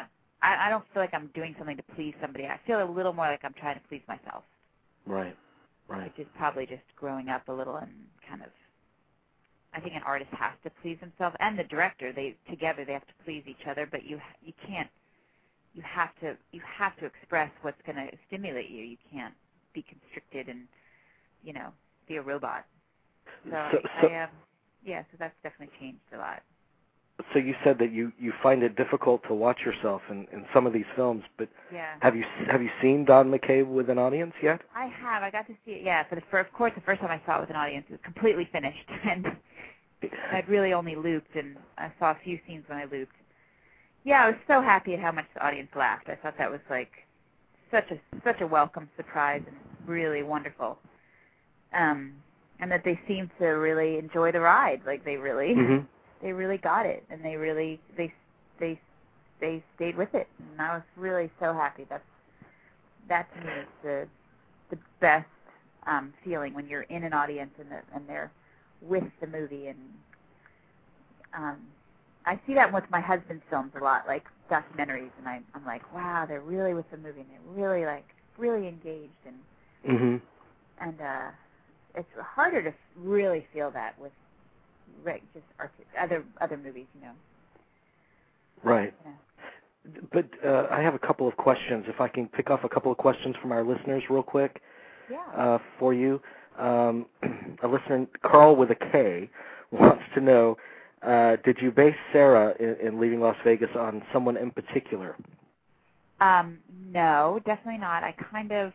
I, I don't feel like I'm doing something to please somebody. I feel a little more like I'm trying to please myself. Right, right. Which is probably just growing up a little and kind of, I think an artist has to please himself and the director. They together they have to please each other, but you you can't. You have to you have to express what's going to stimulate you. You can't be constricted and, you know, be a robot. So, so, I, so I um, yeah, so that's definitely changed a lot. So you said that you, you find it difficult to watch yourself in, in some of these films, but yeah. have you have you seen Don McKay with an audience yet? I have. I got to see it. Yeah, for the first, of course, the first time I saw it with an audience, it was completely finished, and I'd really only looped, and I saw a few scenes when I looped. Yeah, I was so happy at how much the audience laughed. I thought that was like such a such a welcome surprise and really wonderful. Um, and that they seemed to really enjoy the ride. Like they really, mm-hmm. they really got it, and they really they they they stayed with it. And I was really so happy. That's that to me is the the best um, feeling when you're in an audience and the, and they're with the movie. And um, I see that with my husband's films a lot, like documentaries, and I, I'm like, wow, they're really with the movie, and they're really like really engaged, and mm-hmm. and uh, it's harder to really feel that with right, just art, other other movies, you know. Right. Yeah. But uh, I have a couple of questions. If I can pick off a couple of questions from our listeners real quick yeah. uh, for you. Um, a listener, Carl with a K, wants to know, uh, did you base Sarah in, in Leaving Las Vegas on someone in particular? Um, no, definitely not. I kind of,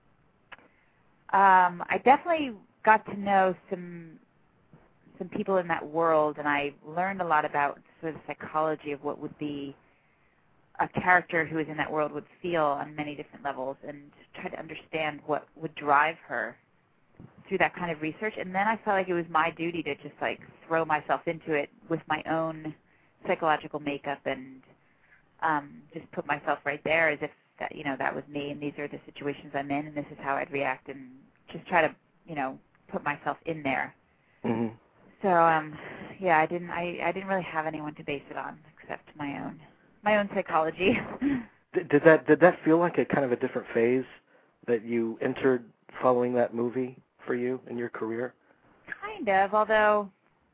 um, I definitely got to know some some people in that world, and I learned a lot about sort of the psychology of what would be a character who is in that world would feel on many different levels, and try to understand what would drive her through that kind of research. And then I felt like it was my duty to just like throw myself into it with my own psychological makeup and um, just put myself right there as if that, you know, that was me, and these are the situations I'm in, and this is how I'd react, and just try to, you know, put myself in there. Mm-hmm. So, um, yeah, I didn't, I, I didn't really have anyone to base it on except my own, my own psychology. Did, did that did that feel like a kind of a different phase that you entered following that movie for you in your career? Kind of, although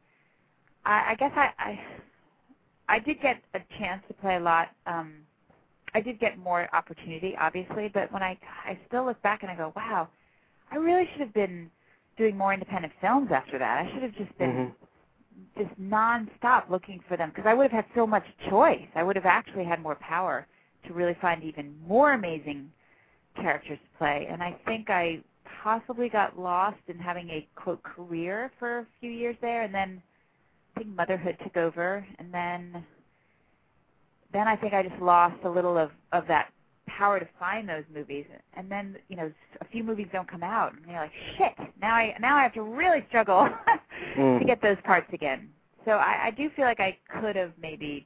I, I guess I, I I did get a chance to play a lot. Um, I did get more opportunity, obviously, but when I I still look back and I go, wow, I really should have been doing more independent films after that. I should have just been mm-hmm. just nonstop looking for them, because I would have had so much choice. I would have actually had more power to really find even more amazing characters to play. And I think I possibly got lost in having a, quote, career for a few years there, and then I think motherhood took over, and then then I think I just lost a little of, of that power to find those movies. And then, you know, a few movies don't come out, and you're like, shit, now I now I have to really struggle mm. to get those parts again. So I, I do feel like I could have maybe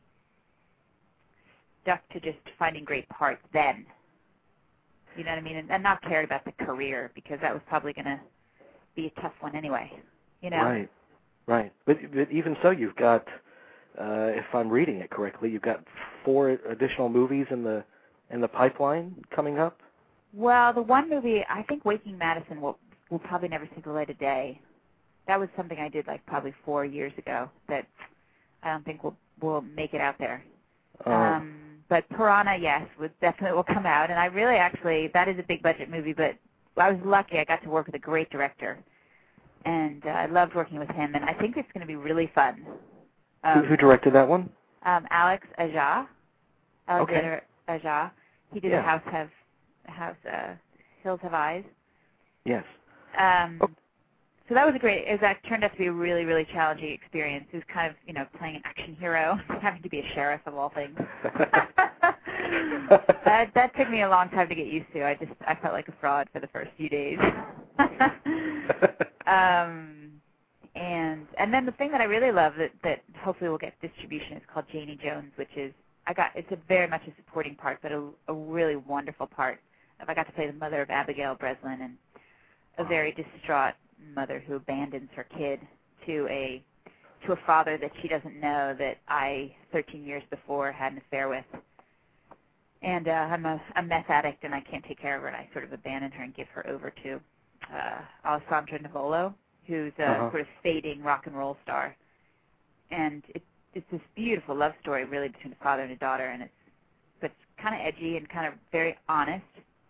stuck to just finding great parts then. You know what I mean? And, and not cared about the career, because that was probably going to be a tough one anyway. You know? Right, right. But, but even so, you've got, uh, if I'm reading it correctly, you've got four additional movies in the in the pipeline coming up? Well, the one movie, I think Waking Madison will will probably never see the light of day. That was something I did like probably four years ago that I don't think will will make it out there. Oh. Um, but Piranha, yes, would definitely will come out. And I really actually, that is a big budget movie, but I was lucky. I got to work with a great director. And uh, I loved working with him, and I think it's going to be really fun. Um, who, who directed that one? Um, Alex Aja. Alexander okay. Aja. He did yeah. a House Have, House, uh, Hills Have Eyes. Yes. Um, oh. So that was a great, it was, that turned out to be a really, really challenging experience. It was kind of, you know, playing an action hero, having to be a sheriff of all things. that, that took me a long time to get used to. I just, I felt like a fraud for the first few days. um, and and then the thing that I really love that, that hopefully will get distribution is called Janie Jones, which is, I got, it's a very much a supporting part, but a, a really wonderful part. I got to play the mother of Abigail Breslin, and a very distraught mother who abandons her kid to a to a father that she doesn't know that I thirteen years before had an affair with. And uh, I'm a, a meth addict, and I can't take care of her, and I sort of abandon her and give her over to uh, Alessandra Nivolo, who's a Uh-huh. sort of fading rock and roll star. And it, it's this beautiful love story, really, between a father and a daughter, and it's but it's kind of edgy and kind of very honest.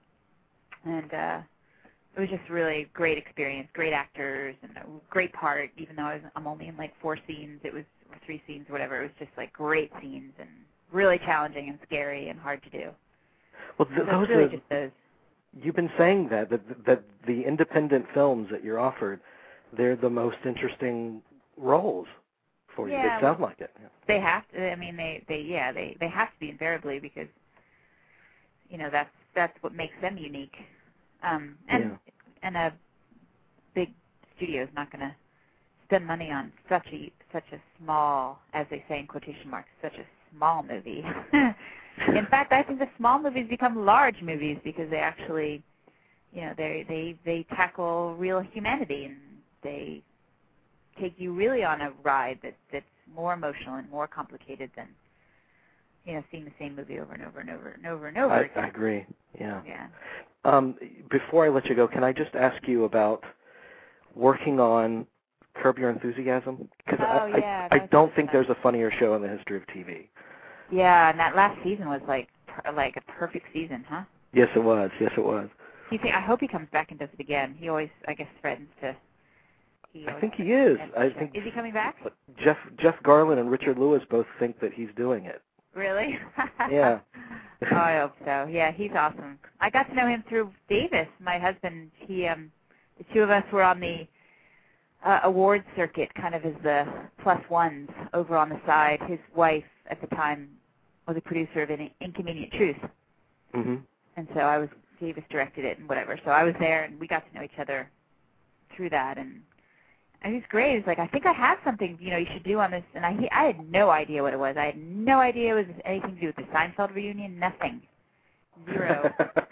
And uh, it was just really a great experience, great actors, and a great part. Even though I was, I'm only in like four scenes, it was or three scenes, or whatever. It was just like great scenes and really challenging and scary and hard to do. Well, th- so those it's really are, just those. You've been saying that, that that the independent films that you're offered, they're the most interesting roles for you. Yeah, They sound well, like it. Yeah. They have to. I mean, they, they yeah, they, they have to be invariably because, you know, that's that's what makes them unique. Um, and Yeah. and a big studio is not going to spend money on such a such a small, as they say in quotation marks, such a small movie. In fact, I think the small movies become large movies because they actually, you know, they they they tackle real humanity and they take you really on a ride that that's more emotional and more complicated than, you know, seeing the same movie over and over and over and over and over I, again. I agree. Yeah. Yeah. Um, before I let you go, can I just ask you about working on Curb Your Enthusiasm? Because Oh, I, yeah, I, I that's don't think fun. there's a funnier show in the history of T V. Yeah, and that last season was like per, like a perfect season, huh? Yes, it was. Yes, it was. Do you think? I hope he comes back and does it again. He always, I guess, threatens to. He I always think he threatens is. to I end the think show. Is he coming back? Jeff Jeff Garlin and Richard Lewis both think that he's doing it. Really? Yeah. Oh, I hope so. Yeah, he's awesome. I got to know him through Davis, my husband. He, um, the two of us were on the uh, award circuit, kind of as the plus ones over on the side. His wife at the time was a producer of An Inconvenient Truth, Mm-hmm. and so I was Davis directed it and whatever. So I was there, and we got to know each other through that, and and he's great. He's like, I think I have something, you know, you should do on this, and I he, I had no idea what it was. I had no idea it was anything to do with the Seinfeld reunion. Nothing, zero.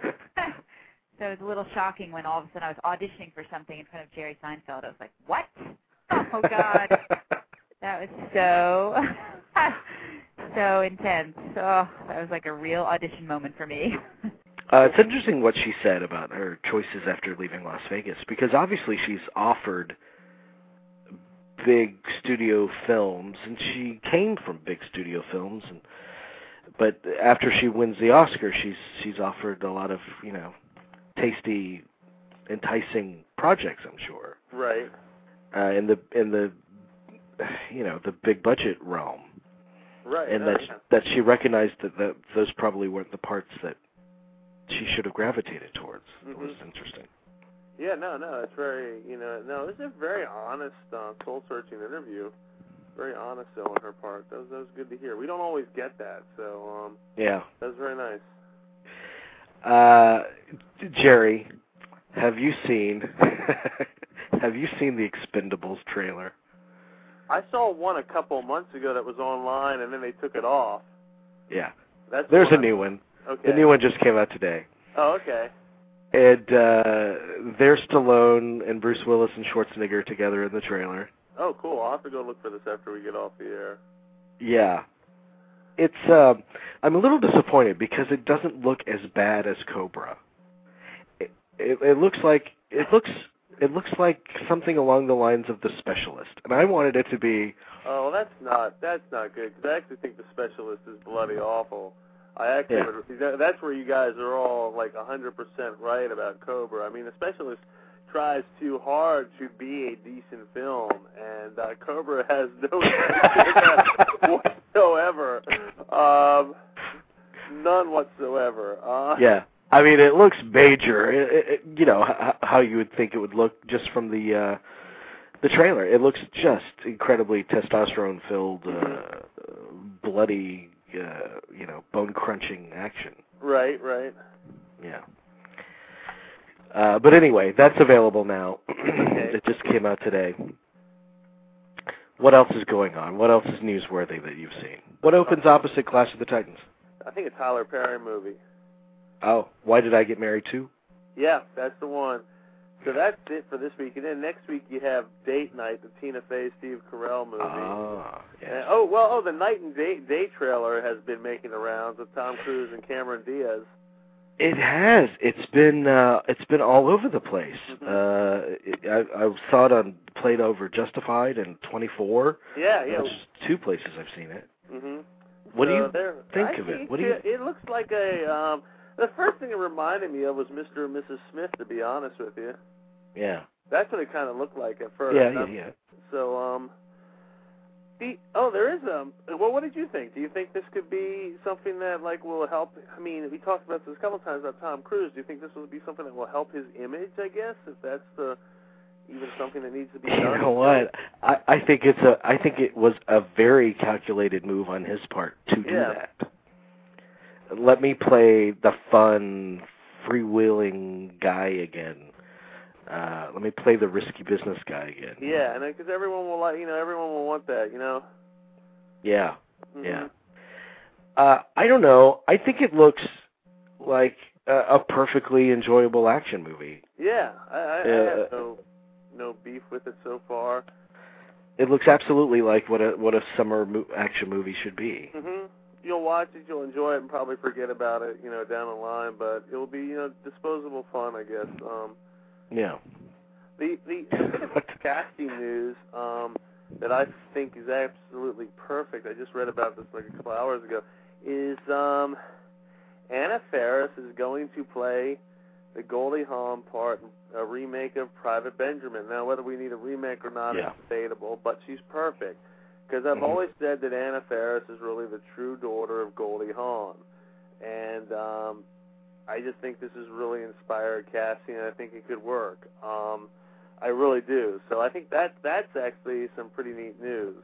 So it was a little shocking when all of a sudden I was auditioning for something in front of Jerry Seinfeld. I was like, what? Oh God, that was so so intense. Oh, that was like a real audition moment for me. Uh, it's interesting what she said about her choices after leaving Las Vegas, because obviously she's offered big studio films, and she came from big studio films, and but after she wins the Oscar, she's she's offered a lot of, you know, tasty, enticing projects, I'm sure. Right. Uh, in the in the you know the big budget realm, Right. and oh, that yeah. that she recognized that, that those probably weren't the parts that she should have gravitated towards. It Mhm. was interesting. Yeah, no, no, it's very, you know, no, this is a very honest, uh, soul-searching interview. Very honest, though, on her part. That was, that was good to hear. We don't always get that, so um, Yeah. that was very nice. Uh, Jerry, have you seen have you seen the Expendables trailer? I saw one a couple months ago that was online, and then they took it off. Yeah. That's There's the a one new I- one. Okay. The new one just came out today. Oh, okay. And uh, there's Stallone and Bruce Willis and Schwarzenegger together in the trailer. Oh, cool. I'll have to go look for this after we get off the air. Yeah. It's uh, I'm a little disappointed because it doesn't look as bad as Cobra. It, it, it looks like it looks it looks like something along the lines of The Specialist, and I wanted it to be. Oh, well, that's not that's not good, because I actually think The Specialist is bloody awful. I actually Yeah. would, that's where you guys are all like one hundred percent right about Cobra. I mean, The Specialist tries too hard to be a decent film, and uh, Cobra has no whatsoever. Um, none whatsoever. Uh, Yeah. I mean, it looks major. It, it, it- you know h- how you would think it would look just from the uh, the trailer. It looks just incredibly testosterone-filled, uh, bloody, uh, you know, bone-crunching action. Right, right. Yeah. Uh, but anyway, that's available now. Okay. It just came out today. What else is going on? What else is newsworthy that you've seen? What opens opposite Clash of the Titans? I think a Tyler Perry movie. Oh, Why Did I Get Married Too? Yeah, that's the one. So that's it for this week. And then next week you have Date Night, the Tina Fey, Steve Carell movie. Ah, yeah. And, oh, well, oh, the Night and Day, Day trailer has been making the rounds with Tom Cruise and Cameron Diaz. It has. It's been uh, it's been all over the place. Mm-hmm. Uh, it, I, I saw it on played over Justified and twenty-four. Yeah, yeah. Which is two places I've seen it. Mm-hmm. What so do you there, think I of it? think What do you? It looks like a. Um, the first thing it reminded me of was Mister and Missus Smith. To be honest with you. Yeah. That's what it kind of looked like at first. Yeah, yeah, yeah. So, um, the, oh, there is um. Well, what did you think? Do you think this could be something that like will help? I mean, we talked about this a couple times about Tom Cruise. Do you think this will be something that will help his image? I guess if that's the even something that needs to be done. You know what? I, I think it's a. I think it was a very calculated move on his part to do Yeah. that. Let me play the fun, freewheeling guy again. Uh, let me play the risky business guy again. Yeah, and because everyone will like, you know, everyone will want that, you know. Yeah, Mm-hmm. yeah. Uh, I don't know. I think it looks like a, a perfectly enjoyable action movie. Yeah, I, I, Uh, I have no no beef with it so far. It looks absolutely like what a what a summer mo- action movie should be. Mm-hmm. You'll watch it, you'll enjoy it, and probably forget about it, you know, down the line. But it will be, you know, disposable fun, I guess. Um, Yeah. The the, the bit of casting news um, that I think is absolutely perfect. I just read about this like a couple hours ago. Is um, Anna Faris is going to play the Goldie Hawn part, a remake of Private Benjamin. Now, whether we need a remake or not Yeah. is debatable, but she's perfect. Because I've Mhm. always said that Anna Faris is really the true daughter of Goldie Hawn. And um, I just think this is really inspired casting, and I think it could work. Um, I really do. So I think that that's actually some pretty neat news.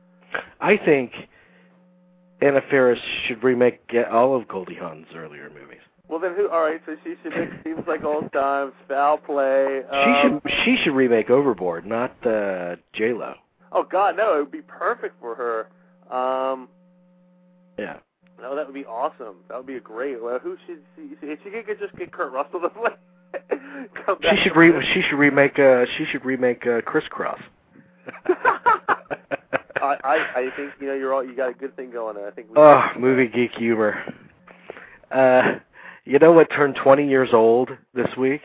I think Anna Faris should remake all of Goldie Hawn's earlier movies. Well, then who? All right, so she should make Seems Like Old Times, Foul Play. Um, She should she should remake Overboard, not uh, J Lo. Oh God, no! It would be perfect for her. Um, Yeah. no, that would be awesome. That would be a great. Well, who should she? If she could just get Kurt Russell to play. Come She back should to re this. she should remake uh, she should remake uh, Crisscross. I, I I think you know you're all you got a good thing going there. I think. We Oh, movie geek humor. Uh, you know what turned twenty years old this week?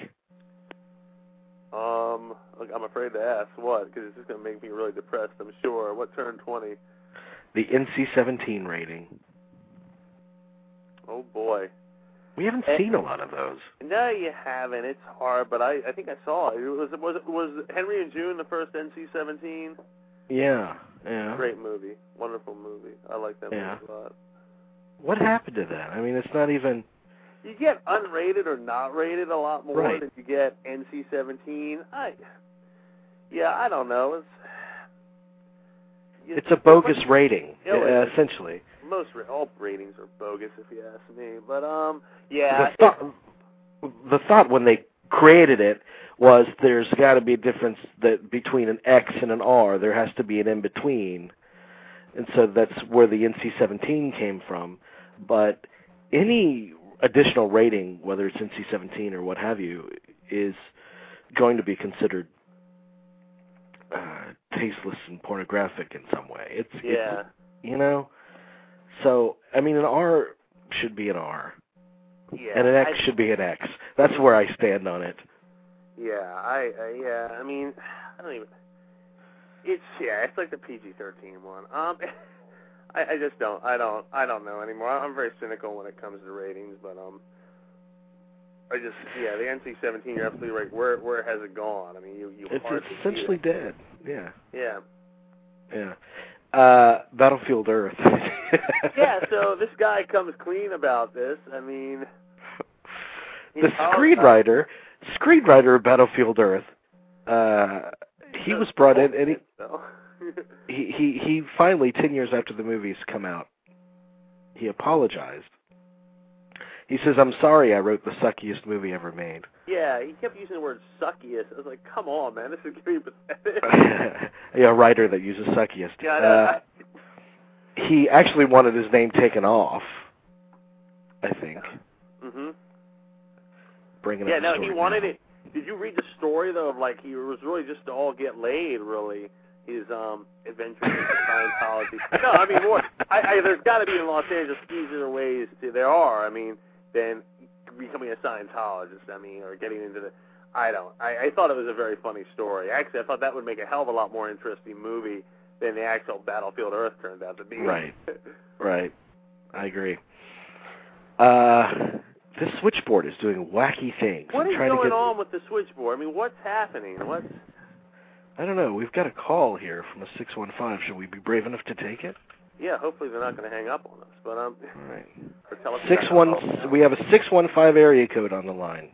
Um, look, I'm afraid to ask what because it's just gonna make me really depressed. I'm sure. What turned twenty? The N C seventeen rating. Oh boy. We haven't Eh. seen a lot of those. No, you haven't. It's hard, but I I think I saw it. It was was was Henry and June the first N C seventeen? Yeah, yeah. Great movie, wonderful movie. I like that Yeah. movie a lot. What happened to that? I mean, it's not even. You get unrated or not rated a lot more Right. than you get N C seventeen. I, yeah, I don't know. It's It's a bogus rating, Yeah, well, uh, essentially. most ra- all ratings are bogus, if you ask me. But um, yeah, The thought, the thought when they created it was there's got to be a difference that between an X and an R. There has to be an in between, and so that's where the N C seventeen came from. But any additional rating, whether it's N C seventeen or what have you, is going to be considered uh, tasteless and pornographic in some way. It's yeah. It's, you know. So I mean, an R should be an R. Yeah, And an X I, should be an X. That's where I stand on it. yeah, I, I, yeah. I mean, I don't even. It's yeah, it's like the P G thirteen one. Um, I, I just don't, I don't, I don't know anymore. I'm very cynical when it comes to ratings, but um, I just yeah, the N C seventeen. You're absolutely right. Where where has it gone? I mean, you you It's, hardly it's see essentially it. dead. Yeah. Yeah. Yeah. Uh, Battlefield Earth. Yeah, so this guy comes clean about this. I mean, he the apologized. screenwriter, screenwriter of Battlefield Earth, uh, he was brought in, and he, So. he, he, he finally, ten years after the movie's come out, he apologized. He says, "I'm sorry I wrote the suckiest movie ever made." Yeah, he kept using the word suckiest. I was like, come on, man, this is getting pathetic. Yeah, a writer that uses suckiest. Yeah, I know. Uh, he actually wanted his name taken off, I think. Mm-hmm. Bringing Yeah, up no, the he story wanted now. it. Did you read the story though of like he was really just to all get laid, really? His um adventures into Scientology. No, I mean more. I, I, there's got to be in Los Angeles easier ways to. There are. I mean, than becoming a Scientologist. I mean, or getting into the. I don't. I, I thought it was a very funny story. Actually, I thought that would make a hell of a lot more interesting movie than the actual Battlefield Earth turned out to be. Right. Right. I agree. Uh, this switchboard is doing wacky things. What I'm is trying going to get... on with the switchboard? I mean, what's happening? What's I don't know. We've got a call here from a six one five. Should we be brave enough to take it? Yeah, hopefully they're not going to hang up on us. But um, all right. or tell us Six one. We have a six one five area code on the line.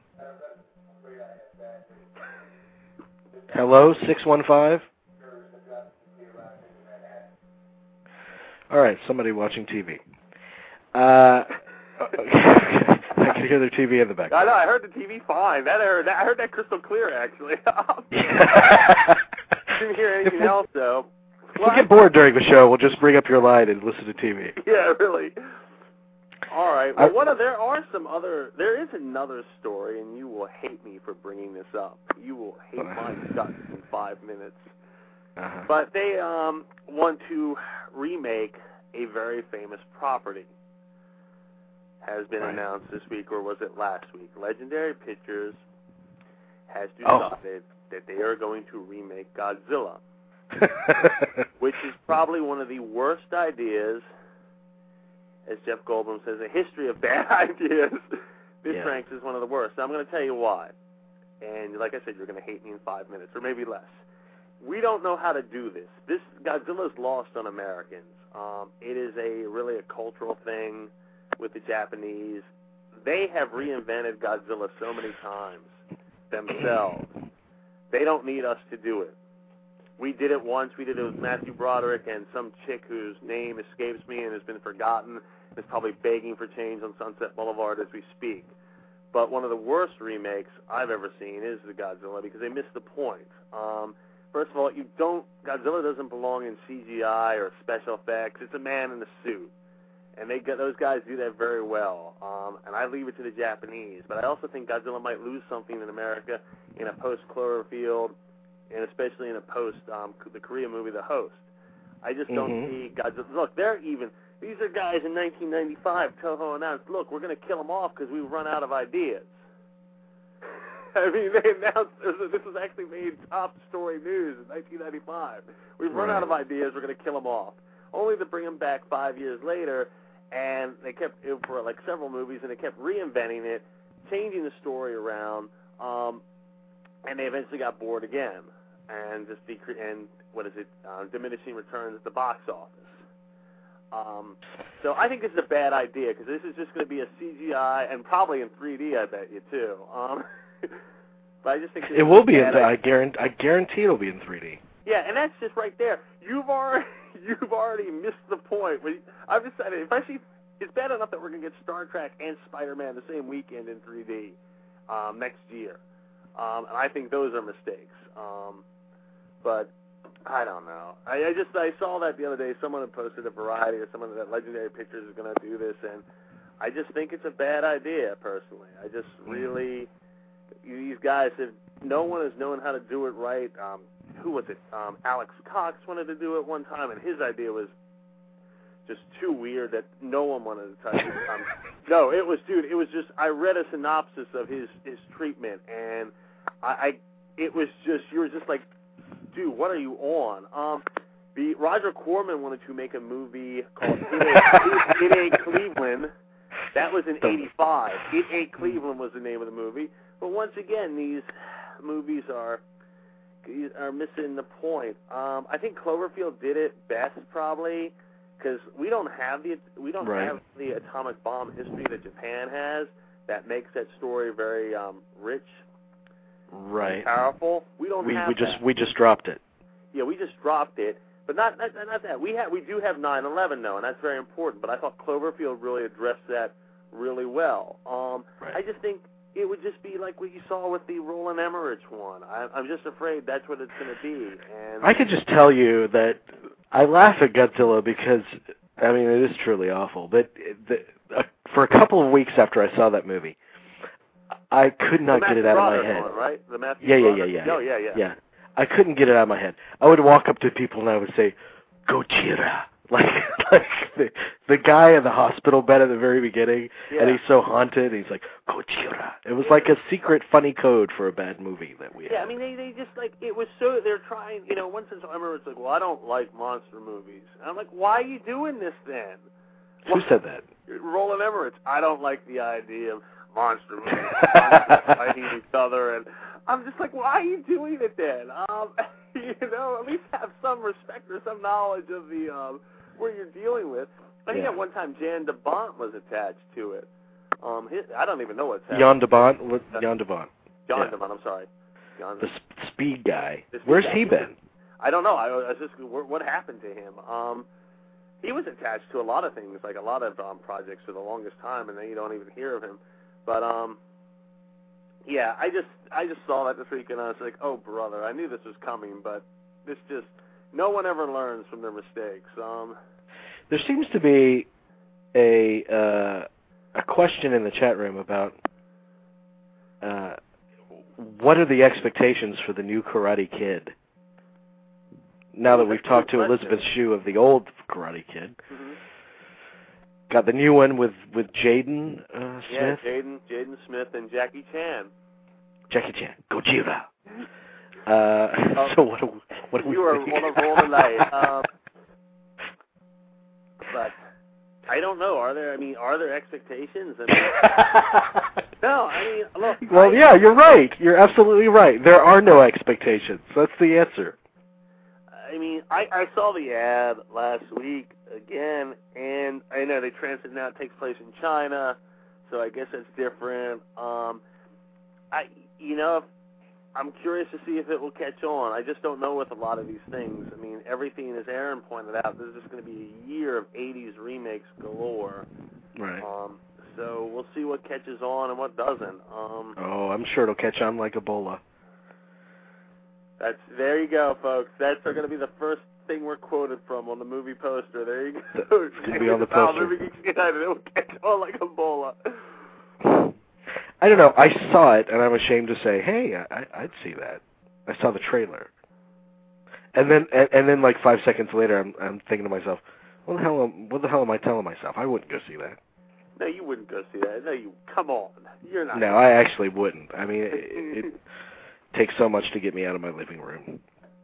Hello, six one five. All right, somebody watching T V. Uh, I can hear their T V in the background. I know. I heard the T V fine. That I heard. That, I heard that crystal clear. Actually. Didn't hear anything if we, else though. If well, we get bored during the show, we'll just bring up your line and listen to T V. Yeah, really. All right. Well, what are, there are some other. There is another story, and you will hate me for bringing this up. You will hate my guts in five minutes. Uh-huh. But they um, want to remake a very famous property. Has been right. announced this week, or was it last week? Legendary Pictures has decided oh. that they are going to remake Godzilla, which is probably one of the worst ideas. As Jeff Goldblum says, a history of bad ideas. This yeah. ranks as one of the worst. So I'm going to tell you why. And like I said, you're going to hate me in five minutes, or maybe less. We don't know how to do this. This Godzilla's lost on Americans. Um, it is a really a cultural thing with the Japanese. They have reinvented Godzilla so many times themselves. They don't need us to do it. We did it once. We did it with Matthew Broderick and some chick whose name escapes me and has been forgotten. Is probably begging for change on Sunset Boulevard as we speak. But one of the worst remakes I've ever seen is the Godzilla because they missed the point. Um, first of all, you don't Godzilla doesn't belong in C G I or special effects. It's a man in a suit, and they those guys do that very well. Um, and I leave it to the Japanese. But I also think Godzilla might lose something in America in a post-Cloverfield, and especially in a post um, the Korea movie The Host. I just don't mm-hmm. see Godzilla. Look, they're even. These are guys in nineteen ninety-five. Toho announced, "Look, we're going to kill them off because we've run out of ideas." I mean, they announced this was actually made top story news in nineteen ninety-five. We've run right. out of ideas. We're going to kill them off. Only to bring them back five years later, and they kept it for like several movies, and they kept reinventing it, changing the story around, um, and they eventually got bored again, and just decre- and what is it? Uh, diminishing returns at the box office. Um, so I think this is a bad idea because this is just going to be a C G I and probably in three D. I bet you too. Um, but I just think this it is will be. In, idea. I guarantee. I guarantee it'll be in three D. Yeah, and that's just right there. You've already you've already missed the point. I've decided if I see it's bad enough that we're going to get Star Trek and Spider-Man the same weekend in three D um, next year, um, and I think those are mistakes. Um, but. I don't know. I, I just I saw that the other day. Someone had posted a Variety or someone that Legendary Pictures is going to do this, and I just think it's a bad idea. Personally, I just really these guys have no one has known how to do it right. Um, who was it? Um, Alex Cox wanted to do it one time, and his idea was just too weird that no one wanted to touch it. Um, no, it was dude. It was just I read a synopsis of his his treatment, and I, I it was just you were just like. Dude, what are you on? Um, the Roger Corman wanted to make a movie called It Ain't, it Ain't Cleveland. That was in eighty-five. It Ain't Cleveland was the name of the movie. But once again, these movies are are missing the point. Um, I think Cloverfield did it best, probably, because we don't have the we don't right. have the atomic bomb history that Japan has. That makes that story very um, rich. Right. Powerful. We don't we, have we just that. we just dropped it. Yeah, we just dropped it, but not not, not that. We have we do have nine eleven though, and that's very important. But I thought Cloverfield really addressed that really well. Um, right. I just think it would just be like what you saw with the Roland Emmerich one. I, I'm just afraid that's what it's going to be. And I could just tell you that I laugh at Godzilla because I mean it is truly awful. But the, uh, for a couple of weeks after I saw that movie, I could not the get it out of my Broderick head. One, right? The Matthew Yeah, yeah, yeah, Broderick? yeah. No, yeah, yeah. Yeah. I couldn't get it out of my head. I would walk up to people and I would say, Gojira. Like, like the, the guy in the hospital bed at the very beginning, Yeah. and he's so haunted, he's like, Gojira. It was like a secret funny code for a bad movie that we had. Yeah, I mean, they, they just, like, it was so, they're trying, you know, once in a while, I remember it's like, well, I don't like monster movies. And I'm like, why are you doing this then? Who well, said that? Roland Emmerich. I don't like the idea of monster movies, monsters fighting each other, and I'm just like, why are you doing it then? Um, you know, at least have some respect or some knowledge of the, um, where you're dealing with. I think Yeah. at one time Jan de Bont was attached to it. Um, his, I don't even know what's happening. Jan de Bont? What- Jan de Bont. John Yeah. de Bont, I'm sorry. John The sp- speed guy. The speed Where's guy. he been? I don't know. I, I was just, what happened to him? Um, he was attached to a lot of things, like a lot of um, projects for the longest time, and then you don't even hear of him. But um, yeah, I just I just saw that this week, and I was like, oh brother, I knew this was coming, but this just no one ever learns from their mistakes. Um, There seems to be a uh, a question in the chat room about uh, what are the expectations for the new Karate Kid? Now that we've talked to Elizabeth Shue of the old Karate Kid, mm-hmm. got the new one with with Jaden uh, yeah, Smith, Jaden Jaden Smith and Jackie Chan. Jackie Chan, Gojira. Uh, Oh, so what? Do, what do we you are think? on a roll tonight. Um, but I don't know. Are there? I mean, are there expectations? I mean, no. I mean, look. Well, I, yeah, you're right. You're absolutely right. There are no expectations. That's the answer. I mean, I, I saw the ad last week again, and I know they transit now. It takes place in China, so I guess that's different. Um, I, you know, I'm curious to see if it will catch on. I just don't know with a lot of these things. I mean, everything, as Aaron pointed out, this is just going to be a year of eighties remakes galore. Right. Um, so we'll see what catches on and what doesn't. Um, Oh, I'm sure it'll catch on like Ebola. That's there you go, folks. That's going to be the first thing we're quoted from on the movie poster. There you go. It's going to be on the Oh, poster. Movie Geeks United. It will catch on like Ebola. I don't know. I saw it, and I'm ashamed to say, hey, I, I'd see that. I saw the trailer, and then and, and then like five seconds later, I'm I'm thinking to myself, what the hell? Am, what the hell am I telling myself? I wouldn't go see that. No, you wouldn't go see that. No, you come on. You're not. No, I actually wouldn't. I mean, it, it takes so much to get me out of my living room.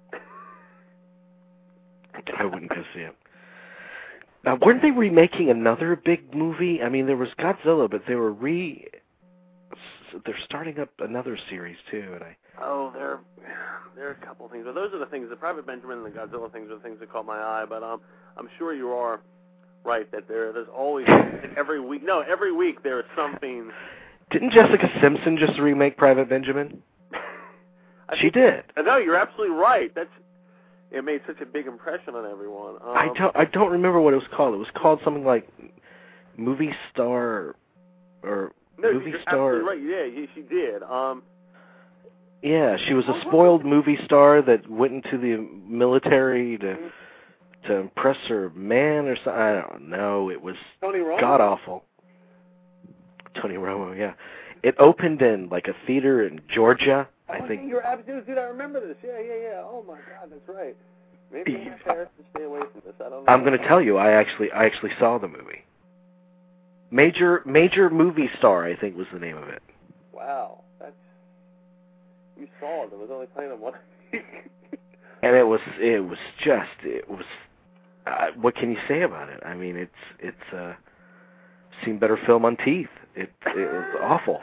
I wouldn't go see it. Now, weren't they remaking another big movie? I mean, there was Godzilla, but they were re. They're starting up another series too, and I. Oh, there, there are a couple of things. But those are the things. The Private Benjamin and the Godzilla things are the things that caught my eye. But um, I'm sure you are right that there, there's always every week. No, every week there is something. Didn't Jessica Simpson just remake Private Benjamin? I She did. No, you're absolutely right. That's it made such a big impression on everyone. Um, I don't. I don't remember what it was called. It was called something like Movie Star, or no, Movie you're Star. absolutely right. Yeah, she did. Um, Yeah, she was a spoiled movie star that went into the military to to impress her man or something. I don't know. It was Tony Romo. god awful. Tony Romo, yeah. It opened in like a theater in Georgia. Oh, I think. you're absolutely dude. I remember this. Yeah, yeah, yeah. Oh my God, that's right. Maybe my parents should stay away from this. I don't know. I'm going to tell you. I actually, I actually saw the movie. Major, major movie star. I think was the name of it. Wow, that's you saw it. It was only playing on one week. And it was, it was just, it was. Uh, what can you say about it? I mean, it's, it's. Uh, seen better film on Teeth. It, it was awful.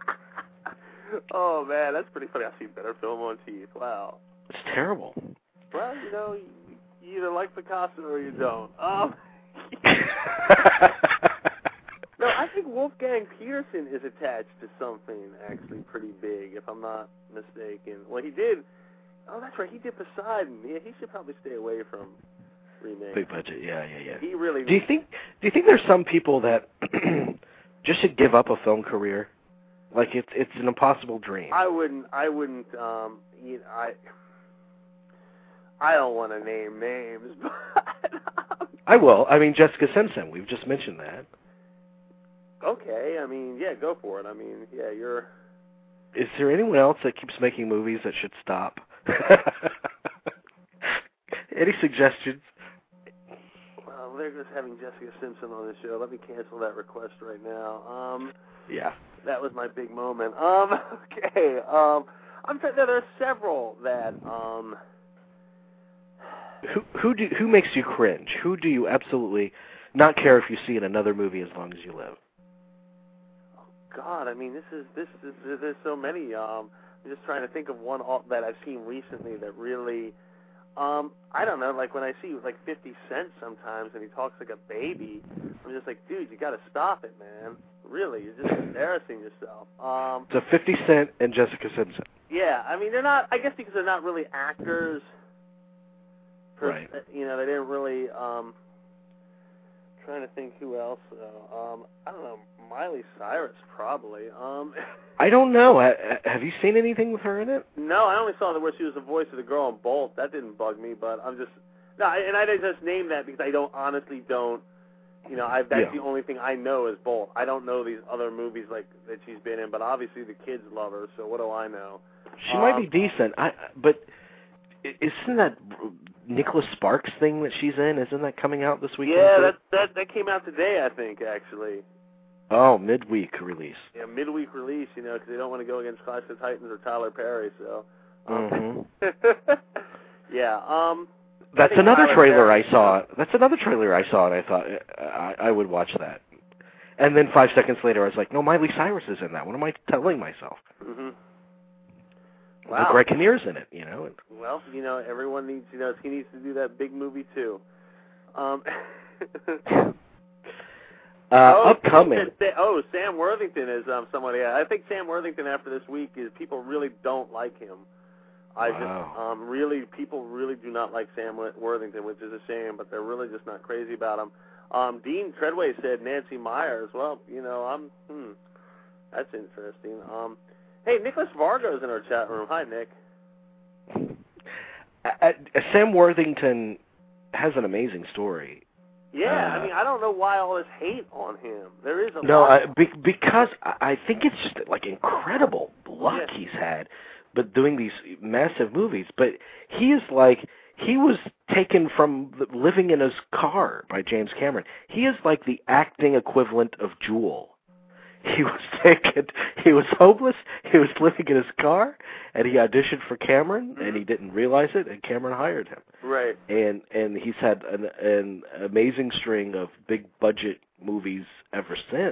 Oh man, that's pretty funny. I've seen better film on Teeth. Wow. It's terrible. Well, you know, you, you either like Picasso or you don't. Um, no, I think Wolfgang Peterson is attached to something actually pretty big, if I'm not mistaken. Well, he did. Oh, that's right. He did Poseidon. Yeah, he should probably stay away from remakes. Big budget. Yeah, yeah, yeah. He really. Do you think? Do you think there's some people that just should give up a film career? Like it's it's an impossible dream. I wouldn't. I wouldn't. Um, you know, I. I don't want to name names, but. Um, I will. I mean, Jessica Simpson. We've just mentioned that. Okay. I mean, yeah, go for it. I mean, yeah, you're. is there anyone else that keeps making movies that should stop? Any suggestions? Well, they're just having Jessica Simpson on the show. Let me cancel that request right now. Um, yeah. That was my big moment. Um, okay. Um, I'm saying that there are several that. Um, who who do who makes you cringe? Who do you absolutely not care if you see in another movie as long as you live? Oh God, I mean, this is this is there's so many. Um, I'm just trying to think of one that I've seen recently that really. Um, I don't know, like when I see like fifty Cent sometimes and he talks like a baby, I'm just like, dude, you got to stop it, man. Really, you're just embarrassing yourself. Um, so fifty Cent and Jessica Simpson. Yeah, I mean, they're not, I guess because they're not really actors. Per, right. You know, they didn't really, um, trying to think who else, though. Um, I don't know, Miley Cyrus, probably. Um, I don't know. Have you seen anything with her in it? No, I only saw the where she was the voice of the girl in Bolt. That didn't bug me, but I'm just, no, and I just named that because I don't, honestly don't, you know, I, that's yeah. the only thing I know is Bolt. I don't know these other movies like that she's been in, but obviously the kids love her, so what do I know? She um, might be decent, I, but isn't that Nicholas Sparks thing that she's in? Isn't that coming out this weekend? Yeah, that, that that came out today, I think, actually. Oh, midweek release. Yeah, midweek release, you know, because they don't want to go against Clash of Titans or Tyler Perry, so. Um, mm-hmm. yeah, um... That's another Tyler trailer Perry, I saw. you know? That's another trailer I saw, and I thought I, I would watch that. And then five seconds later, I was like, no, Miley Cyrus is in that. What am I telling myself? Mm-hmm. Wow. Well, Greg Kinnear's in it, you know. Well, you know, everyone needs, you know, he needs to do that big movie, too. Um... uh, oh, upcoming. Oh, Sam Worthington is um, somebody. I think Sam Worthington after this week is people really don't like him. I wow. just um, really people really do not like Sam Worthington, which is a shame. But they're really just not crazy about him. Um, Dean Treadway said Nancy Myers. Well, you know, I'm. Hmm, that's interesting. Um, hey, Nicholas Vargo's in our chat room. Hi, Nick. Uh, Sam Worthington has an amazing story. Yeah, uh, I mean, I don't know why all this hate on him. There is a no, lot. uh, be- because I think it's just like incredible luck yeah. he's had, but doing these massive movies. But he is like he was taken from living in his car by James Cameron. He is like the acting equivalent of Jewel. He was taken. He was homeless. He was living in his car, and he auditioned for Cameron, mm-hmm. and he didn't realize it, and Cameron hired him. Right. And and he's had an, an amazing string of big budget movies ever since.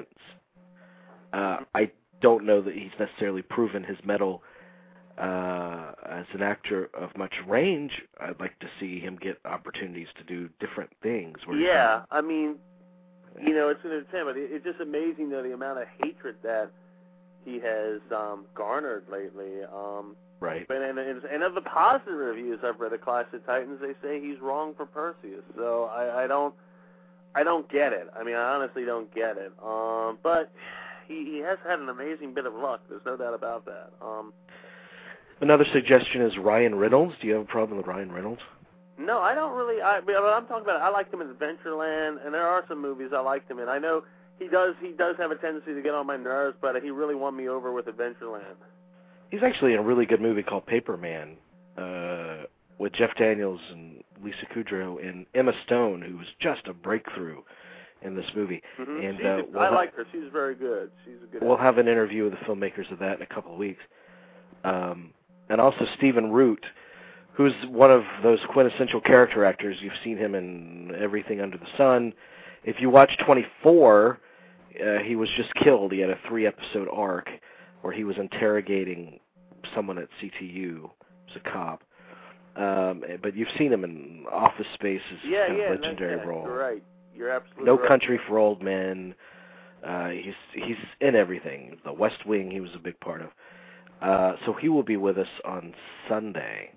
Uh, I don't know that he's necessarily proven his mettle uh, as an actor of much range. I'd like to see him get opportunities to do different things. Where yeah, I mean. You know, it's an attempt, but it's just amazing, though, the amount of hatred that he has um, garnered lately. Um, right. And, and, and of the positive reviews I've read of Clash of Titans, they say he's wrong for Perseus. So I, I don't, I don't get it. I mean, I honestly don't get it. Um, but he, he has had an amazing bit of luck. There's no doubt about that. Um, Another suggestion is Ryan Reynolds. Do you have a problem with Ryan Reynolds? No, I don't really. I, but I'm talking about. I liked him in Adventureland, and there are some movies I liked him in. I know he does. He does have a tendency to get on my nerves, but he really won me over with Adventureland. He's actually in a really good movie called Paperman uh, with Jeff Daniels and Lisa Kudrow and Emma Stone, who was just a breakthrough in this movie. Mm-hmm. And She's uh, a, we'll I ha- like her. She's very good. She's a good. We'll actor. have an interview with the filmmakers of that in a couple of weeks, um, and also Stephen Root, who's one of those quintessential character actors. You've seen him in everything under the sun. If you watch twenty-four, uh, he was just killed. He had a three-episode arc where he was interrogating someone at C T U. He was a cop. Um, but you've seen him in Office Space as yeah, kind yeah, of legendary yeah, role. You're right. You're absolutely No right. Country for Old Men. Uh, he's he's in everything. The West Wing he was a big part of. Uh, so he will be with us on Sunday.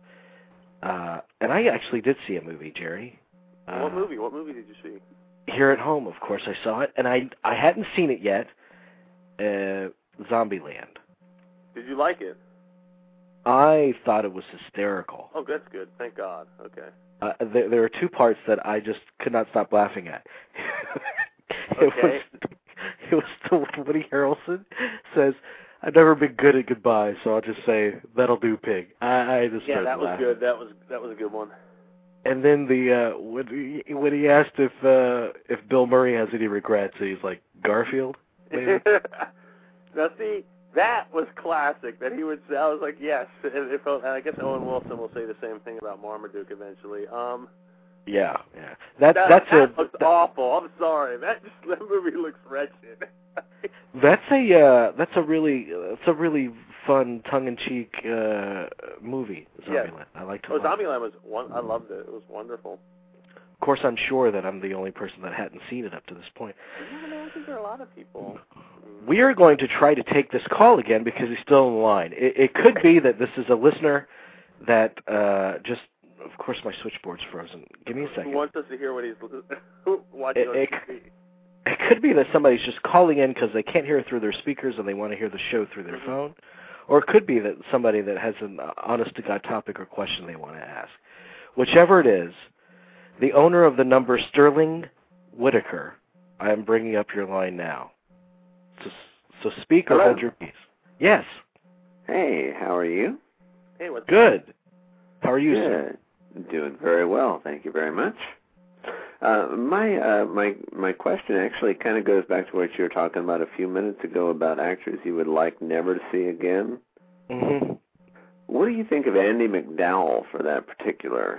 Uh, and I actually did see a movie, Jerry. Uh, what movie? What movie did you see? Here at home, of course, I saw it, and I I hadn't seen it yet. Uh, Zombieland. Did you like it? I thought it was hysterical. Oh, that's good. Thank God. Okay. Uh, there, there are two parts that I just could not stop laughing at. it Okay. was it was the Woody Harrelson says, I've never been good at goodbye, so I'll just say that'll do, pig. I, I just Yeah, started that was laughing. good. That was that was a good one. And then the uh, when he when he asked if uh, if Bill Murray has any regrets, he's like Garfield. Maybe? Now see, that was classic. That he would say, I was like, yes. And, if, and I guess Owen Wilson will say the same thing about Marmaduke eventually. Um, yeah, yeah. That, that that's that a looks that, awful. I'm sorry. That just that movie looks wretched. that's a uh, that's a really that's a really fun tongue-in-cheek uh, movie. Zombieland. Yes. I like to. Oh, watch it. Zombieland was one. I loved it. It was wonderful. Of course, I'm sure that I'm the only person that hadn't seen it up to this point. Yeah, no, I think there are a lot of people. We are going to try to take this call again because he's still on the line. It, it could be that this is a listener that uh, just, of course, my switchboard's frozen. Give me a second. Who wants us to hear what he's watching It, on it, T V? it could be that somebody's just calling in because they can't hear it through their speakers and they want to hear the show through their Mm-hmm. phone. Or it could be that somebody that has an honest-to-God topic or question they want to ask. Whichever it is, the owner of the number Sterling Whitaker, I am bringing up your line now. So, so speak or Hello. hold your peace. Yes. Hey, how are you? Hey, what's Good. How are you, sir? Good. Doing very well, thank you very much. Uh, my uh, my my question actually kind of goes back to what you were talking about a few minutes ago about actors you would like never to see again. Mm-hmm. What do you think of Andie MacDowell for that particular?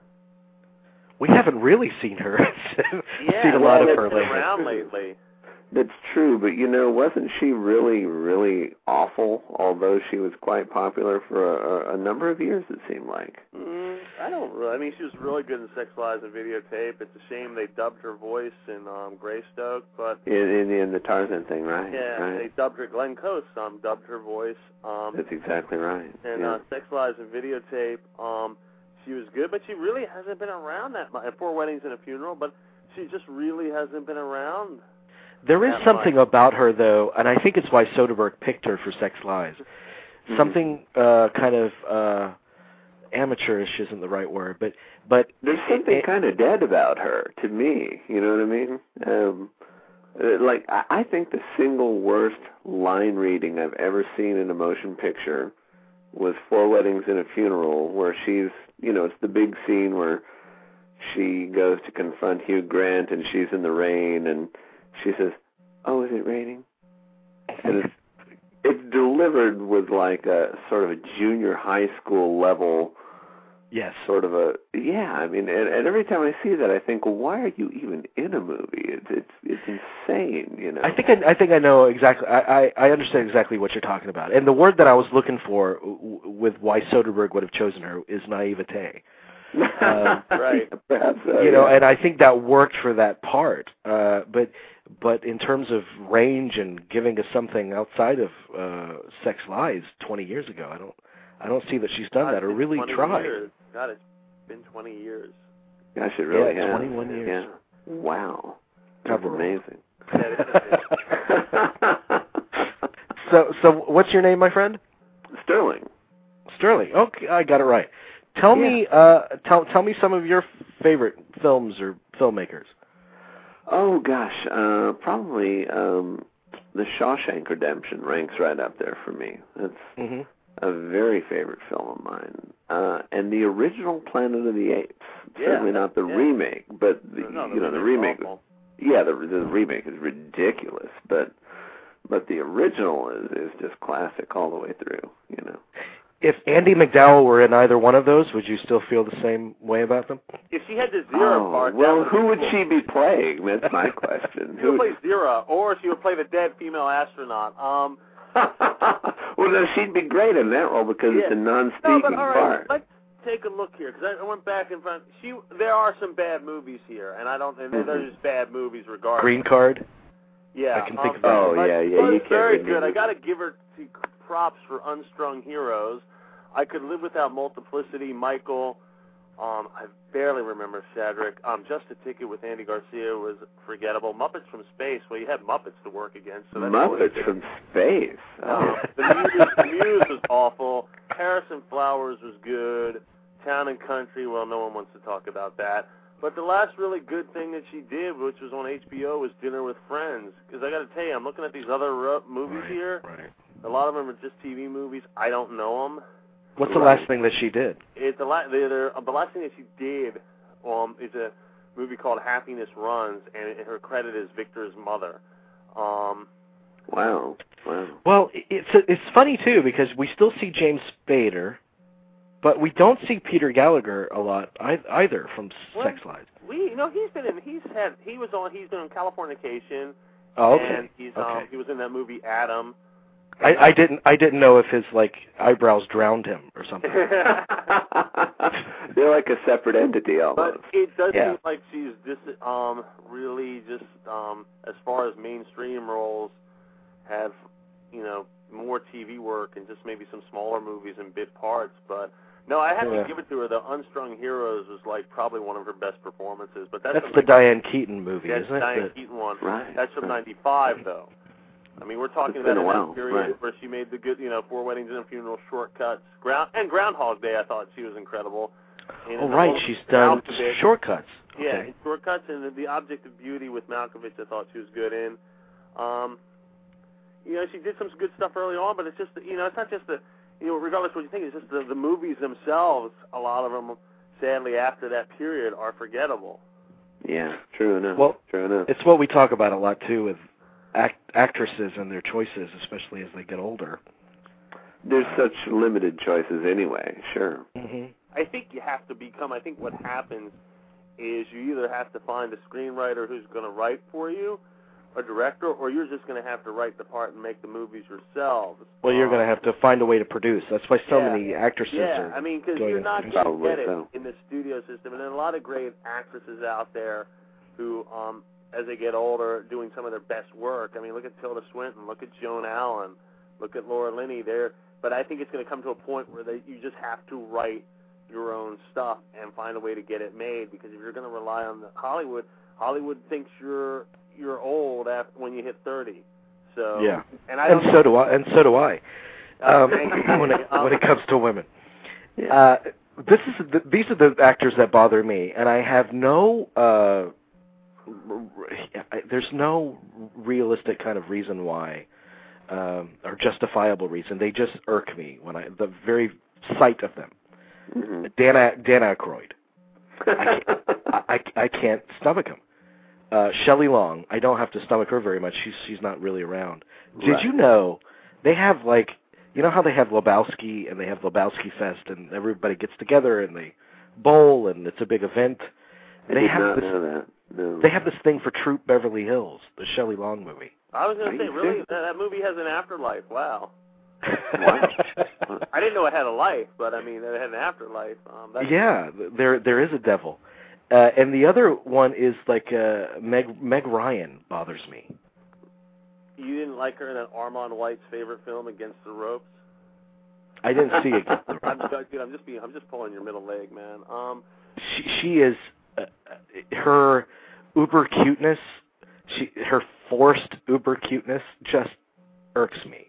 We haven't really seen her. Yeah, seen a lot of she's her been lately. around lately. That's true, but you know, wasn't she really, really awful, although she was quite popular for a, a number of years, it seemed like? Mm, I don't really. I mean, she was really good in Sex, Lies, and Videotape. It's a shame they dubbed her voice in um, Greystoke, but In, in, in the Tarzan thing, right? yeah, right. they dubbed her. Glenn Coast um, dubbed her voice. Um, That's exactly right. and yeah. uh, Sex, Lies, and Videotape. Um, she was good, but she really hasn't been around that much. Four Weddings and a Funeral, but she just really hasn't been around. There is that something much. about her, though, and I think it's why Soderbergh picked her for Sex Lies. Mm-hmm. Something uh, kind of uh, amateurish isn't the right word, but but There's it- something it- kind of dead about her, to me. You know what I mean? Um, uh, like, I, I think the single worst line reading I've ever seen in a motion picture was Four Weddings and a Funeral, where she's, you know, it's the big scene where she goes to confront Hugh Grant and she's in the rain and she says, "Oh, is it raining?" And it's, it's delivered with like a sort of a junior high school level yes. sort of a, yeah, I mean, and, and every time I see that, I think, well, why are you even in a movie? It's it's it's insane, you know. I think I, I think I know exactly. I, I, I understand exactly what you're talking about. And the word that I was looking for w- with why Soderbergh would have chosen her is naivete. Um, Right. Perhaps so, you know, yeah. and I think that worked for that part. Uh, but but in terms of range and giving us something outside of uh, Sex Lies twenty years ago, I don't I don't see that she's done God, that or it's really twenty tried. Years. God, it's been twenty years. Gosh, it really Yeah, has. twenty-one years. Yeah. Wow. That's Cover amazing. so so what's your name, my friend? Sterling. Sterling. Okay, I got it right. Tell Yeah. me uh, tell tell me some of your favorite films or filmmakers. Oh gosh, uh, probably um, The Shawshank Redemption ranks right up there for me. That's Mm-hmm. a very favorite film of mine. Uh, and the original Planet of the Apes. Yeah, Certainly not the yeah. remake, but the, No, the you know the remake's remake. awful. Yeah, the the remake is ridiculous, but but the original is is just classic all the way through. You know. If Andie MacDowell were in either one of those, would you still feel the same way about them? If she had the Zero Oh, part, well, that who be would cool. she be playing? That's my question. She would play Zero, or she would play the dead female astronaut. Um, well, no, she'd be great in that role because Yeah. it's a non-speaking no, but all right, part. let's take a look here because I went back in front. She, there are some bad movies here, and I don't. And Mhm. they're just bad movies regardless. Green Card? Yeah, I can think um, of that. Oh, but yeah, yeah, it was you can't very read good. I movies. got to give her t- props for Unstrung Heroes. I Could Live Without Multiplicity, Michael. Um, I barely remember Shadrach. Um, Just a Ticket with Andy Garcia was forgettable. Muppets from Space. Well, you had Muppets to work against. So that's always Muppets good. from Space. Oh. Um, the, Muse, the Muse was awful. Harrison Flowers was good. Town and Country. Well, no one wants to talk about that. But the last really good thing that she did, which was on H B O, was Dinner with Friends. Because I got to tell you, I'm looking at these other uh, movies Right, here. right. A lot of them are just T V movies. I don't know them. What's the last thing that she did? It's the, la- the, the, the last thing that she did um, is a movie called Happiness Runs, and her credit is Victor's mother. Um, wow. Wow. Well, it's it's funny too because we still see James Spader, but we don't see Peter Gallagher a lot either from well, Sex Lives. We, you know, he's been in. He's had. He was on. He's been in Californication. Oh, okay. And he's okay. um, he was in that movie Adam. I, I didn't I didn't know if his like eyebrows drowned him or something. They're like a separate entity almost. But it does yeah. seem like she's just um really just um as far as mainstream roles have, you know, more T V work and just maybe some smaller movies and bit parts. But no, I have yeah. to give it to her. The Unstrung Heroes was like probably one of her best performances. But that's, that's the like, Diane Keaton movie, that's isn't it? Diane the... Keaton one. Right. That's from right. ninety-five though. I mean, we're talking it's about been a in while. that period right. where she made the good, you know, Four Weddings and a Funeral, Shortcuts, Ground and Groundhog Day. I thought she was incredible. And oh right, she's done Malkovich, Shortcuts. Yeah, okay. and Shortcuts and the, the Object of Beauty with Malkovich. I thought she was good in. Um, you know, she did some good stuff early on, but it's just, you know, it's not just the, you know, regardless of what you think, it's just the, the movies themselves. A lot of them, sadly, after that period, are forgettable. Yeah, true enough. Well, true enough. It's what we talk about a lot too with act- actresses and their choices, especially as they get older. There's such limited choices anyway. Sure. Mm-hmm. I think you have to become. I think what happens is you either have to find a screenwriter who's going to write for you, a director, or you're just going to have to write the part and make the movies yourselves. Well, you're um, going to have to find a way to produce. That's why so yeah, many actresses yeah, are. I mean, because going you're not into- going to get it so. in the studio system, and there are a lot of great actresses out there who, um, as they get older, are doing some of their best work. I mean, look at Tilda Swinton, look at Joan Allen, look at Laura Linney. There, but I think it's going to come to a point where they, you just have to write your own stuff and find a way to get it made. Because if you're going to rely on the Hollywood, Hollywood thinks you're you're old after when you hit thirty. So yeah, and, I and don't so do I. And so do I. Uh, Um, when it when it comes to women, Yeah. uh, this is the, these are the actors that bother me, and I have no. Uh, there's no realistic kind of reason why, um, or justifiable reason. They just irk me when I the very sight of them. Mm-hmm. Dan Dan Aykroyd. I, I, I can't stomach him. Uh, Shelley Long, I don't have to stomach her very much. She's she's not really around. Did Right. you know they have like you know how they have Lebowski and they have Lebowski Fest and everybody gets together and they bowl and it's a big event. I They did have not this. know that. No. They have this thing for Troop Beverly Hills, the Shelley Long movie. I was going Are to say, you really, serious? that, that movie has an afterlife. Wow. Wow. I didn't know it had a life, but I mean, it had an afterlife. Um, that's, Yeah, there there is a devil, uh, and the other one is like uh, Meg Meg Ryan bothers me. You didn't like her in that Armand White's favorite film, Against the Ropes? I didn't see it. I'm, dude, I'm just being, I'm just pulling your middle leg, man. Um, She she is uh, her uber cuteness. She her forced uber cuteness just irks me.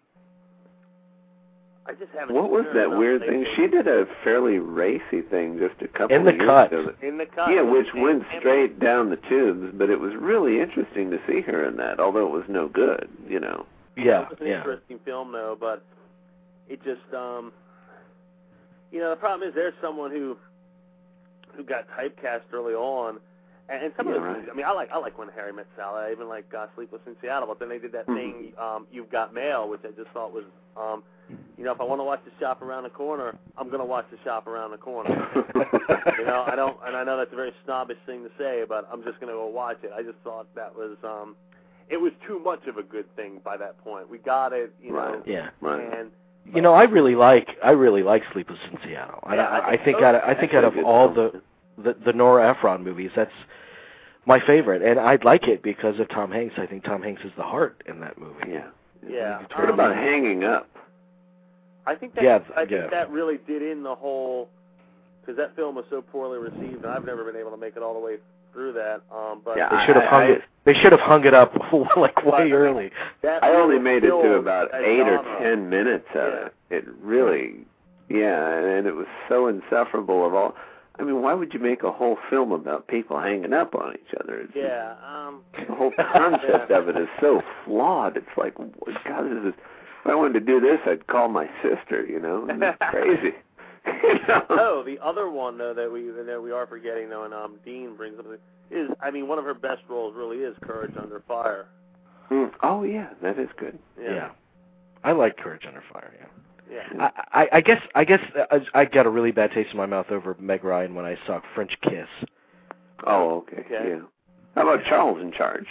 I just haven't. What seen was her that enough weird lately. thing? She did a fairly racy thing just a couple In the of years Cut. ago. In the cut. Yeah, which And- went and- straight down the tubes, but it was really interesting to see her in that, although it was no good, you know. Yeah, It was an yeah. interesting film, though, but it just, um, you know, the problem is there's someone who who got typecast early on, and, and some Yeah, of the, right. I mean, I like I like When Harry Met Sally. I even like uh, Sleepless in Seattle, but then they did that Mhm. thing, um, You've Got Mail, which I just thought was, um, you know, if I want to watch the shop around the corner, I'm going to watch the shop around the corner. You know, I don't, and I know that's a very snobbish thing to say, but I'm just going to go watch it. I just thought that was, um, it was too much of a good thing by that point. We got it, you know, Right. Yeah. Right. and You know, I really like I really like Sleepless in Seattle. I, Yeah, I I, I think think so. out of, I think out of That's a all good the, the the Nora Ephron movies, that's my favorite, and I'd like it because of Tom Hanks. I think Tom Hanks is the heart in that movie. Yeah. Yeah. What Um, about Hanging Up? I think that Yeah, I think yeah. that really did in the whole, because that film was so poorly received, and I've never been able to make it all the way through that. Um, but Yeah, They should have I- hung I- it. They should have hung it up like But, I way mean, early. that I only really made it to killed about that eight or genre. ten minutes of Yeah. it. It really, yeah, and it was so insufferable of all. I mean, why would you make a whole film about people hanging up on each other? It's just- Yeah. Um, the whole concept Yeah. of it is so flawed. It's like, God, this is if I wanted to do this, I'd call my sister. You know, it's crazy. You know? Oh, the other one though that we that we are forgetting though, and um, Dean brings up is, I mean, one of her best roles really is Courage Under Fire. Mm. Oh yeah, that is good. Yeah. yeah. I like Courage Under Fire. Yeah. Yeah. I, I, I guess I guess I, I got a really bad taste in my mouth over Meg Ryan when I saw French Kiss. Oh, okay. Okay. Yeah. How about Charles in Charge?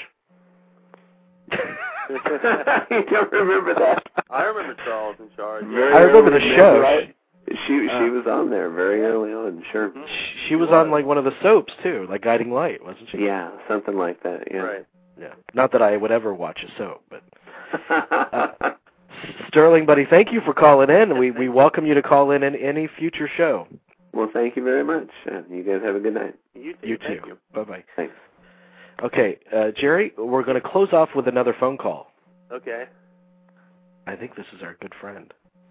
You don't remember that? I remember Charles in Charge. Yeah. Very I remember the early, show. Right? She she Uh, was on there very early on. Sure. She, she was on like one of the soaps too, like Guiding Light, wasn't she? Yeah, something like that. Yeah. Right. Yeah. Not that I would ever watch a soap, but. Uh, Sterling, buddy, thank you for calling in. We we welcome you to call in in any future show. Well, thank you very much. Uh, you guys have a good night. You too. You Thank too. you. Bye-bye. Thanks. Okay, uh, Jerry, we're going to close off with another phone call. Okay. I think this is our good friend.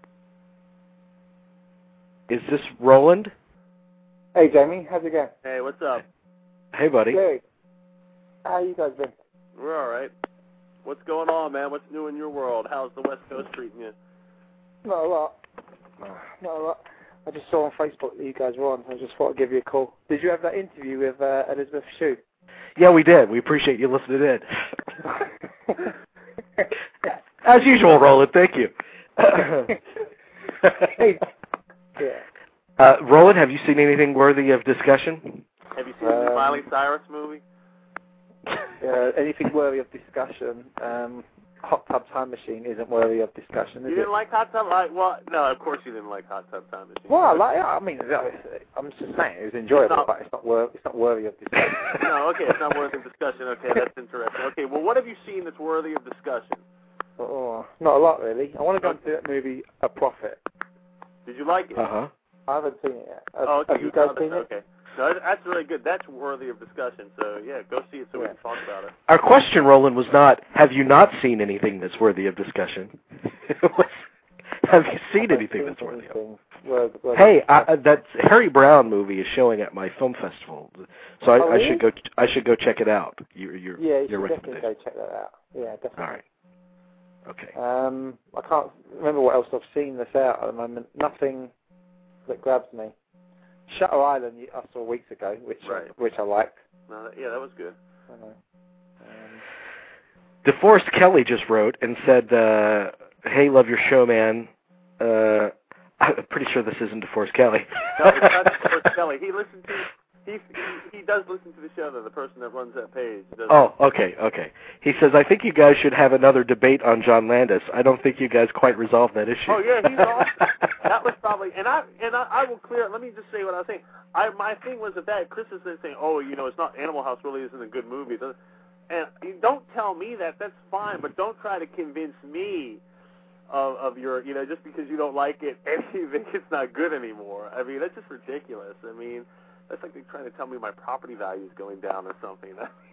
Is this Roland? Hey, Jamie. How's it going? Hey, what's up? Hey, buddy. Good. How you guys been? We're all right. What's going on, man? What's new in your world? How's the West Coast treating you? Not a lot. Not a lot. I just saw on Facebook that you guys were on. I just thought I'd give you a call. Did you have that interview with uh, Elizabeth Shue? Yeah, we did. We appreciate you listening in. As usual, Roland. Thank you. Hey. Yeah. Uh, Roland, have you seen anything worthy of discussion? Have you seen the Um, Miley Cyrus movie? Uh, anything worthy of discussion? Um, Hot Tub Time Machine isn't worthy of discussion, is You it? didn't like Hot Tub? Like, well, no, of course you didn't like Hot Tub Time Machine. Well, I like. I mean, I'm just saying it was enjoyable, No. but it's not worth. It's not worthy of discussion. No, okay, it's not worthy of discussion. Okay, that's interesting. Okay, well, what have you seen that's worthy of discussion? Oh, not a lot really. I want to go and see that movie, A Prophet. Did you like it? Uh-huh. I haven't seen it yet. Have, Oh, okay, have you guys saw seen that. it? Okay. No, that's really good. That's worthy of discussion. So, yeah, go see it so we Yeah. can talk about it. Our question, Roland, was not, have you not seen anything that's worthy of discussion? It was, have you seen anything that's worthy of Anything worth- worth Hey, of I, discussion. that Harry Brown movie is showing at my film festival, so I, Oh, I really? should go. I should go check it out. Your your Yeah, you your should definitely recommendation. go check that out. Yeah, definitely. All right. Okay. Um, I can't remember what else I've seen that's out at the moment. Nothing that grabs me. Shutter Island I saw weeks ago, which Right. I, which I liked. No, that, yeah, that was good. I know. Um, DeForest Kelly just wrote and said, uh, "Hey, love your show, man." Uh, I'm pretty sure this isn't DeForest Kelly. No, it's not DeForest Kelly. He listens to he, he he does listen to the show though. The person that runs that page. Does Oh, okay, okay. He says, I think you guys should have another debate on John Landis. I don't think you guys quite resolved that issue. Oh yeah, he's awesome. That was probably, and I and I, I will clear. Let me just say what I was saying. I my thing was that, that Chris is saying, oh, you know, it's not Animal House really isn't a good movie. And you don't tell me that. That's fine, but don't try to convince me of of your, you know, just because you don't like it and you think it's not good anymore. I mean, that's just ridiculous. I mean, that's like they're trying to tell me my property value is going down or something.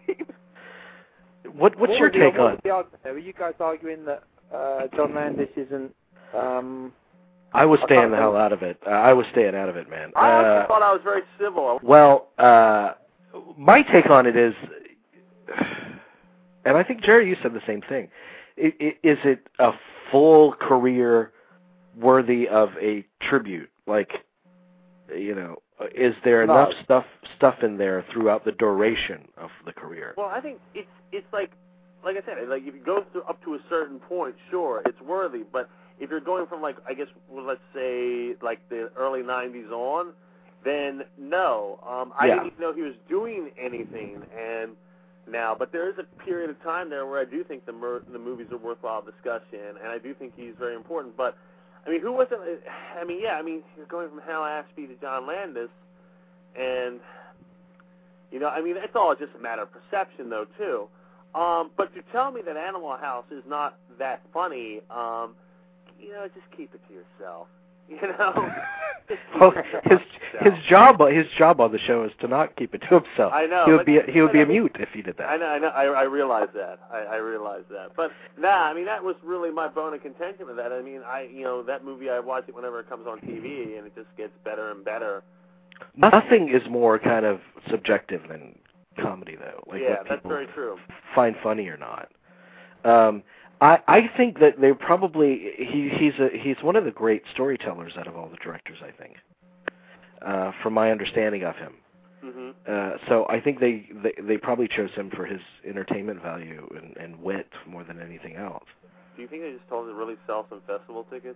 What what's what your was the- take what on? was the argument there? Were you guys arguing that uh, John Landis isn't? Um, I was I staying can't the hell remember. out of it. Uh, I was staying out of it, man. I Uh, actually thought I was very civil. Well, uh, my take on it is, and I think, Jerry, you said the same thing. I, I, is it a full career worthy of a tribute? Like, you know, is there No. enough stuff stuff in there throughout the duration of the career? Well, I think it's it's like like I said, like if you go through up to a certain point, sure, it's worthy. But if you're going from like I guess well, let's say like the early nineties on, then no. Um, I Yeah. didn't even know he was doing anything, and now, but there is a period of time there where I do think the mer- the movies are worthwhile discussion, and I do think he's very important. But I mean, who wasn't? I mean, yeah, I mean, you're going from Hal Ashby to John Landis, and you know, I mean, it's all just a matter of perception, though, too. Um, but to tell me that Animal House is not that funny, um, you know, just keep it to yourself. You know, Just keep Well, it to his yourself. his job his job on the show is to not keep it to himself. I know, He would but- be a, he would but be I a mean- mute if he did that. I know, I know, I, I realize that. I, I realize that. But nah, I mean, that was really my bone of contention with that. I mean, I, you know, that movie I watch it whenever it comes on T V, and it just gets better and better. Nothing is more kind of subjective than comedy, though. Like yeah, what that's people very true. find funny or not. Um, I, I think that they probably he he's a he's one of the great storytellers out of all the directors. I think, uh, from my understanding of him. Mm-hmm. Uh, so I think they, they they probably chose him for his entertainment value and, and wit more than anything else. Do you think they just told him to really sell some festival tickets?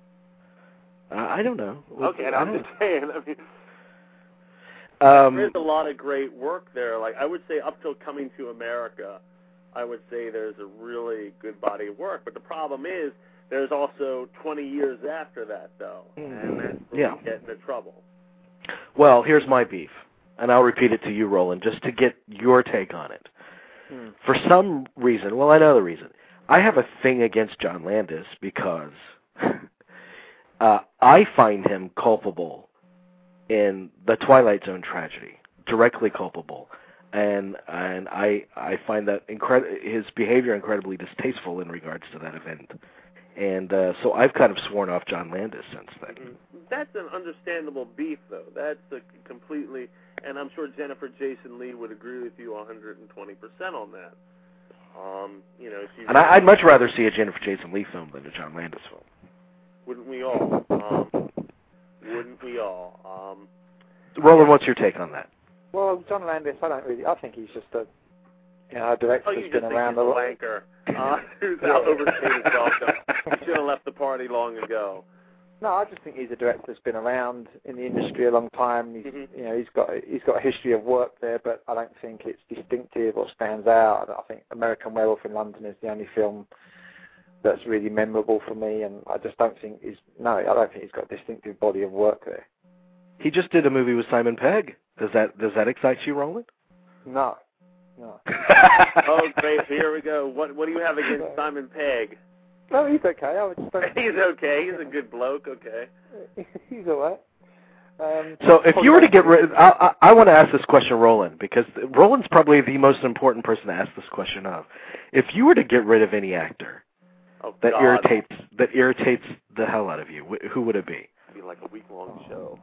Uh, I don't know. Okay, and I'm just saying. I mean, um, there's a lot of great work there. Like I would say, up till Coming to America, I would say there's a really good body of work. But the problem is, there's also twenty years after that, though, and that's where yeah. we get into trouble. Well, here's my beef, and I'll repeat it to you, Roland, just to get your take on it. Hmm. For some reason, well, I know the reason. I have a thing against John Landis because uh, I find him culpable in the Twilight Zone tragedy, directly culpable, and and I I find that incred- his behavior incredibly distasteful in regards to that event, and uh, so I've kind of sworn off John Landis since then. Mm-hmm. That's an understandable beef, though. That's a completely, and I'm sure Jennifer Jason Leigh would agree with you one hundred twenty percent on that. Um, you know, she's and I, I'd much rather see a Jennifer Jason Leigh film than a John Landis film. Wouldn't we all? Um, wouldn't we all? Um, Roland, what's your take on that? Well, John Landis, I don't really. I think he's just a, you know, a director oh, who's you been just around think a he's a lot. wanker uh, who's out overstayed his welcome. He should have left the party long ago. No, I just think he's a director that's been around in the industry a long time. He's, Mm-hmm. you know, he's got he's got a history of work there, but I don't think it's distinctive or stands out. I think American Werewolf in London is the only film that's really memorable for me, and I just don't think he's no, I don't think he's got a distinctive body of work there. He just did a movie with Simon Pegg. Does that does that excite you, Roland? No, no. Oh, great! Here we go. What what do you have against Simon Pegg? No, he's okay. I would just don't... He's okay. He's a good bloke. Okay. He's all right. Um, so if you were to get rid, I, I, I want to ask this question, Roland, because Roland's probably the most important person to ask this question of. If you were to get rid of any actor oh, that God. irritates that irritates the hell out of you, wh- who would it be? It'd be like a week long show.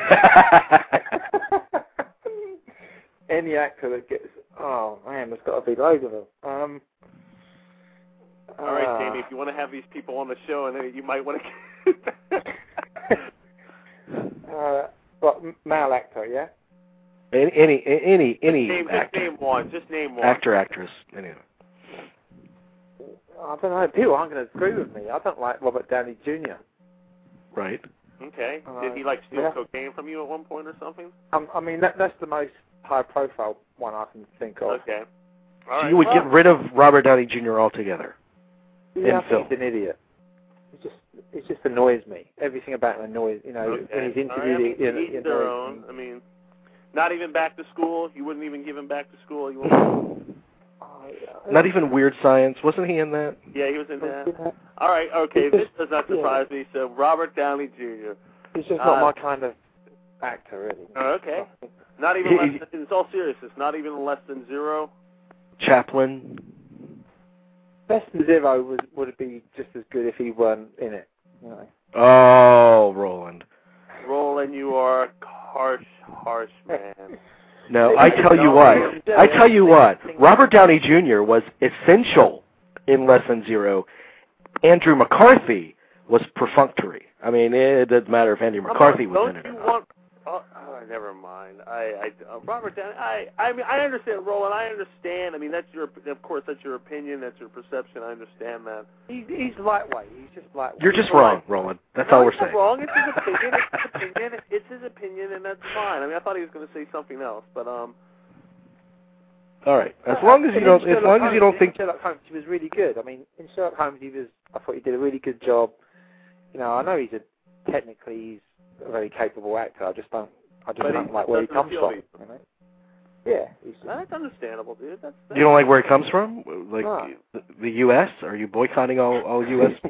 Um, any actor that gets, oh man, there's got to be loads of them. Um, All right, uh, Jamie, if you want to have these people on the show, and then you might want to. uh, what male actor? Yeah. Any any any any just name, actor, just name one. Just name one. actor, actress, anyway. I don't know. People aren't going to agree with me. I don't like Robert Downey Junior Right. Okay. Uh, Did he like steal yeah. cocaine from you at one point or something? Um, I mean, that, that's the most high-profile one I can think of. Okay. All So right. you would get rid of Robert Downey Junior altogether. Yeah, in I think film. he's an idiot. It just it just annoys me. Everything about him annoys. You know, Okay. when he's interviewed, All right. I mean, it, it, to each it their annoys own. me. I mean, not even Back to School. You wouldn't even give him Back to School. You wouldn't. Oh, yeah. Not even Weird Science. Wasn't he in that? Yeah, he was in that. Yeah. All right. Okay. It's This just- does not yeah. surprise me. So Robert Downey Junior He's just not Uh, my kind of actor, really. Oh, okay. Not even less than, it's all seriousness, not even less than zero? Chaplin. Best in Zero would would be just as good if he weren't in it. You know. Oh, Roland. Roland, you are a harsh, harsh man. No, I tell you what. I tell you what. Robert Downey Junior was essential in Less Than Zero. Andrew McCarthy was perfunctory. I mean, it doesn't matter if Andrew McCarthy was Don't in it you or not. want? Oh, oh, never mind. I, I, uh, Robert Downey. I, I mean, I understand, Roland. I understand. I mean, that's your, of course, that's your opinion. That's your perception. I understand that. He's he's lightweight. He's just lightweight. You're just wrong, Roland. That's no, all we're he's not saying. wrong. It's his opinion. It's his opinion. It's his opinion, and that's fine. I mean, I thought he was going to say something else, but um. All right. As long as you don't, as long as you don't think. In Sherlock Holmes, he was really good. I mean, in Sherlock Holmes, he was. I thought he did a really good job. You know, I know he's a technically he's a very capable actor. I just don't. I just But don't he like where he doesn't comes appeal from. to You know? Yeah, he's just, That's understandable, dude. That's, that's You don't like where he comes from? Like No. the, the U S? Are you boycotting all all U S?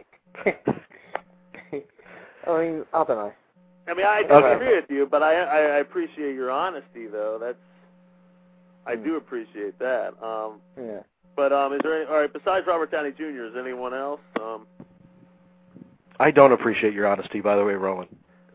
I mean, I don't know. I mean, I disagree with you, but I, I I appreciate your honesty, though. That's I do appreciate that. Um, Yeah. but um, is there any, all right? Besides Robert Downey Junior, is there anyone else? Um, I don't appreciate your honesty, by the way, Roland.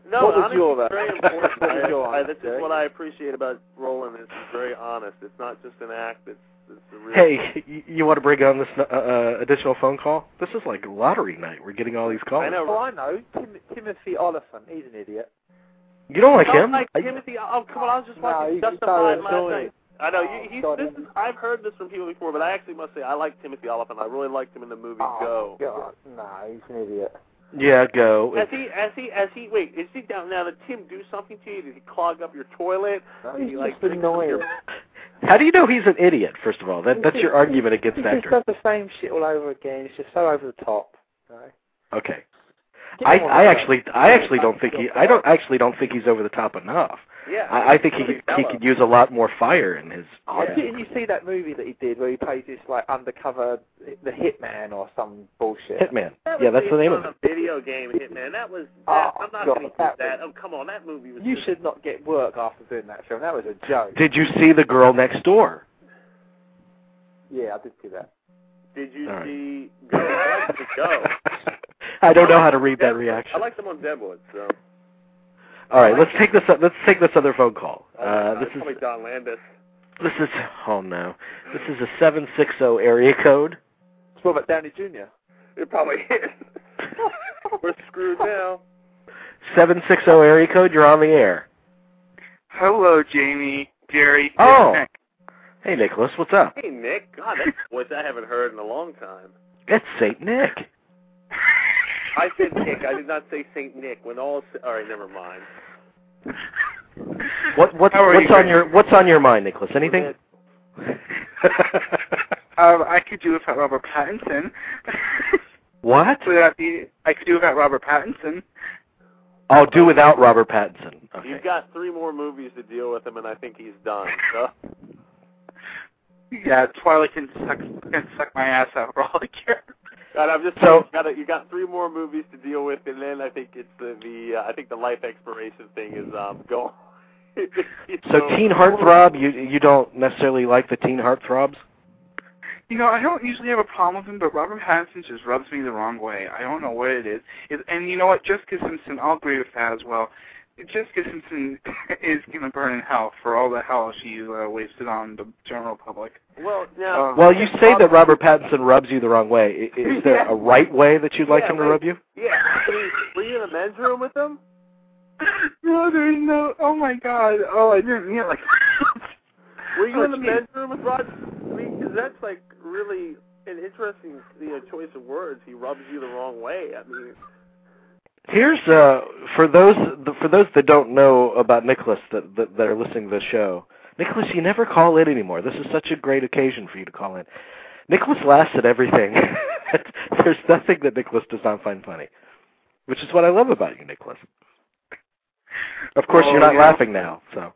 No, what was honestly, your, it's very important. what was your I, I, answer, this Jerry? is what I appreciate about Roland. Is he's very honest. It's not just an act. It's, it's a real. Hey, you, you want to bring on this uh, uh, additional phone call? This is like lottery night. We're getting all these calls. I know. Oh, I know. Tim- Timothy Oliphant. He's an idiot. You don't like I don't him? like I- Timothy. Oh, come on! I was just No, watching he's Justified so last annoying. night. I know. Oh, You, he's, God. this is. I've heard this from people before, but I actually must say I like Timothy Oliphant. I really liked him in the movie Oh, Go. God. No, he's an idiot. Yeah, go. Has he? Has he? Has he? Wait, is he down now? Did Tim do something to you? Did he clog up your toilet? No, Did he's he like just drink some of annoying. your- How do you know he's an idiot, first of all? That, that's your argument against He that just actor. does the same shit all over again. It's just so over the top. No. Okay. Get I, him on I the actually, I actually don't think he, I don't actually don't think he's over the top enough. Yeah. I, I think he could, he could use a lot more fire in his. Oh, Yeah. didn't you see that movie that he did where he plays this like undercover, the hitman or some bullshit? Hitman. That Yeah, was that's the name based of on it. a video game, Hitman. That was. Oh, That, I'm not God, going to use that that. was- Oh, come on, that movie was. You just, should not get work after doing that film. That was a joke. Did you see The Girl Next Door? Yeah, I did see that. Did you All right. see Go? I like the Go. I don't know how to read that Deadwood. reaction. I like them on Deadwood. So. All right, I let's like take this. Let's take this other phone call. Oh, my Uh, God, this it's probably is Don Landis. this is oh no, this is a seven six zero area code. It's Robert Downey Junior It probably is. We're screwed now. Seven six zero area code. You're on the air. Hello, Jamie, Jerry, Oh. Nick. Hey, Nicholas, what's up? Hey, Nick. God, that's a voice I haven't heard in a long time. It's Saint Nick. I said Nick. I did not say Saint Nick. When all. All right, never mind. What what's How are what's you, on Chris? your what's on your mind, Nicholas? Anything? Um, I could do without Robert Pattinson. What? Would that be? I could do without Robert Pattinson. I'll do without Robert Pattinson. Okay. You've got three more movies to deal with him, and I think he's done. So. Yeah, Twilight can suck can suck my ass out for all I care. God, I'm just So- saying, you got, a, you got three more movies to deal with, and then I think it's the, the uh, I think the life expiration thing is um going. So teen heartthrob, you you don't necessarily like the teen heartthrobs? You know, I don't usually have a problem with him, but Robert Pattinson just rubs me the wrong way. I don't know what it is. It, and you know what? Jessica Simpson, I'll agree with that as well. Jessica Simpson is going to burn in hell for all the hell she uh, wasted on the general public. Well, now. Uh, Well, you say that Robert Pattinson rubs you the wrong way. I- Is there a right way that you'd like Yeah, him to wait. rub you? Yeah. I mean, were you in the men's room with him? No, there's no. Oh my God! Oh, I didn't mean it like. Were you Oh, in the geez. men's room with Rod? I mean, because that's like really an interesting, you know, choice of words. He rubs you the wrong way. I mean. Here's uh for those for those that don't know about Nicholas that, that that are listening to the show. Nicholas, you never call in anymore. This is such a great occasion for you to call in. Nicholas laughs at everything. There's nothing that Nicholas does not find funny, which is what I love about you, Nicholas. Of course, Oh, you're not yeah. laughing now, so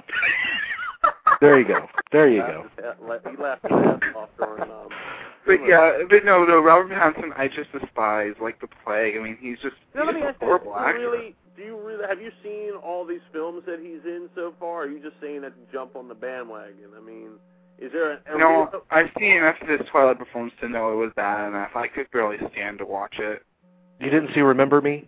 there you go. There you go. He laughed his ass off during. Um, But yeah, but no, no, Robert Pattinson, I just despise like the plague. I mean, he's just Now, let he's me a ask you, horrible do you actor. really, do you really, have you seen all these films that he's in so far? Or are you just saying that to jump on the bandwagon? I mean, is there a, a No, real, I've seen enough of this Twilight performance to know it was bad enough. I could barely stand to watch it. You didn't see Remember Me?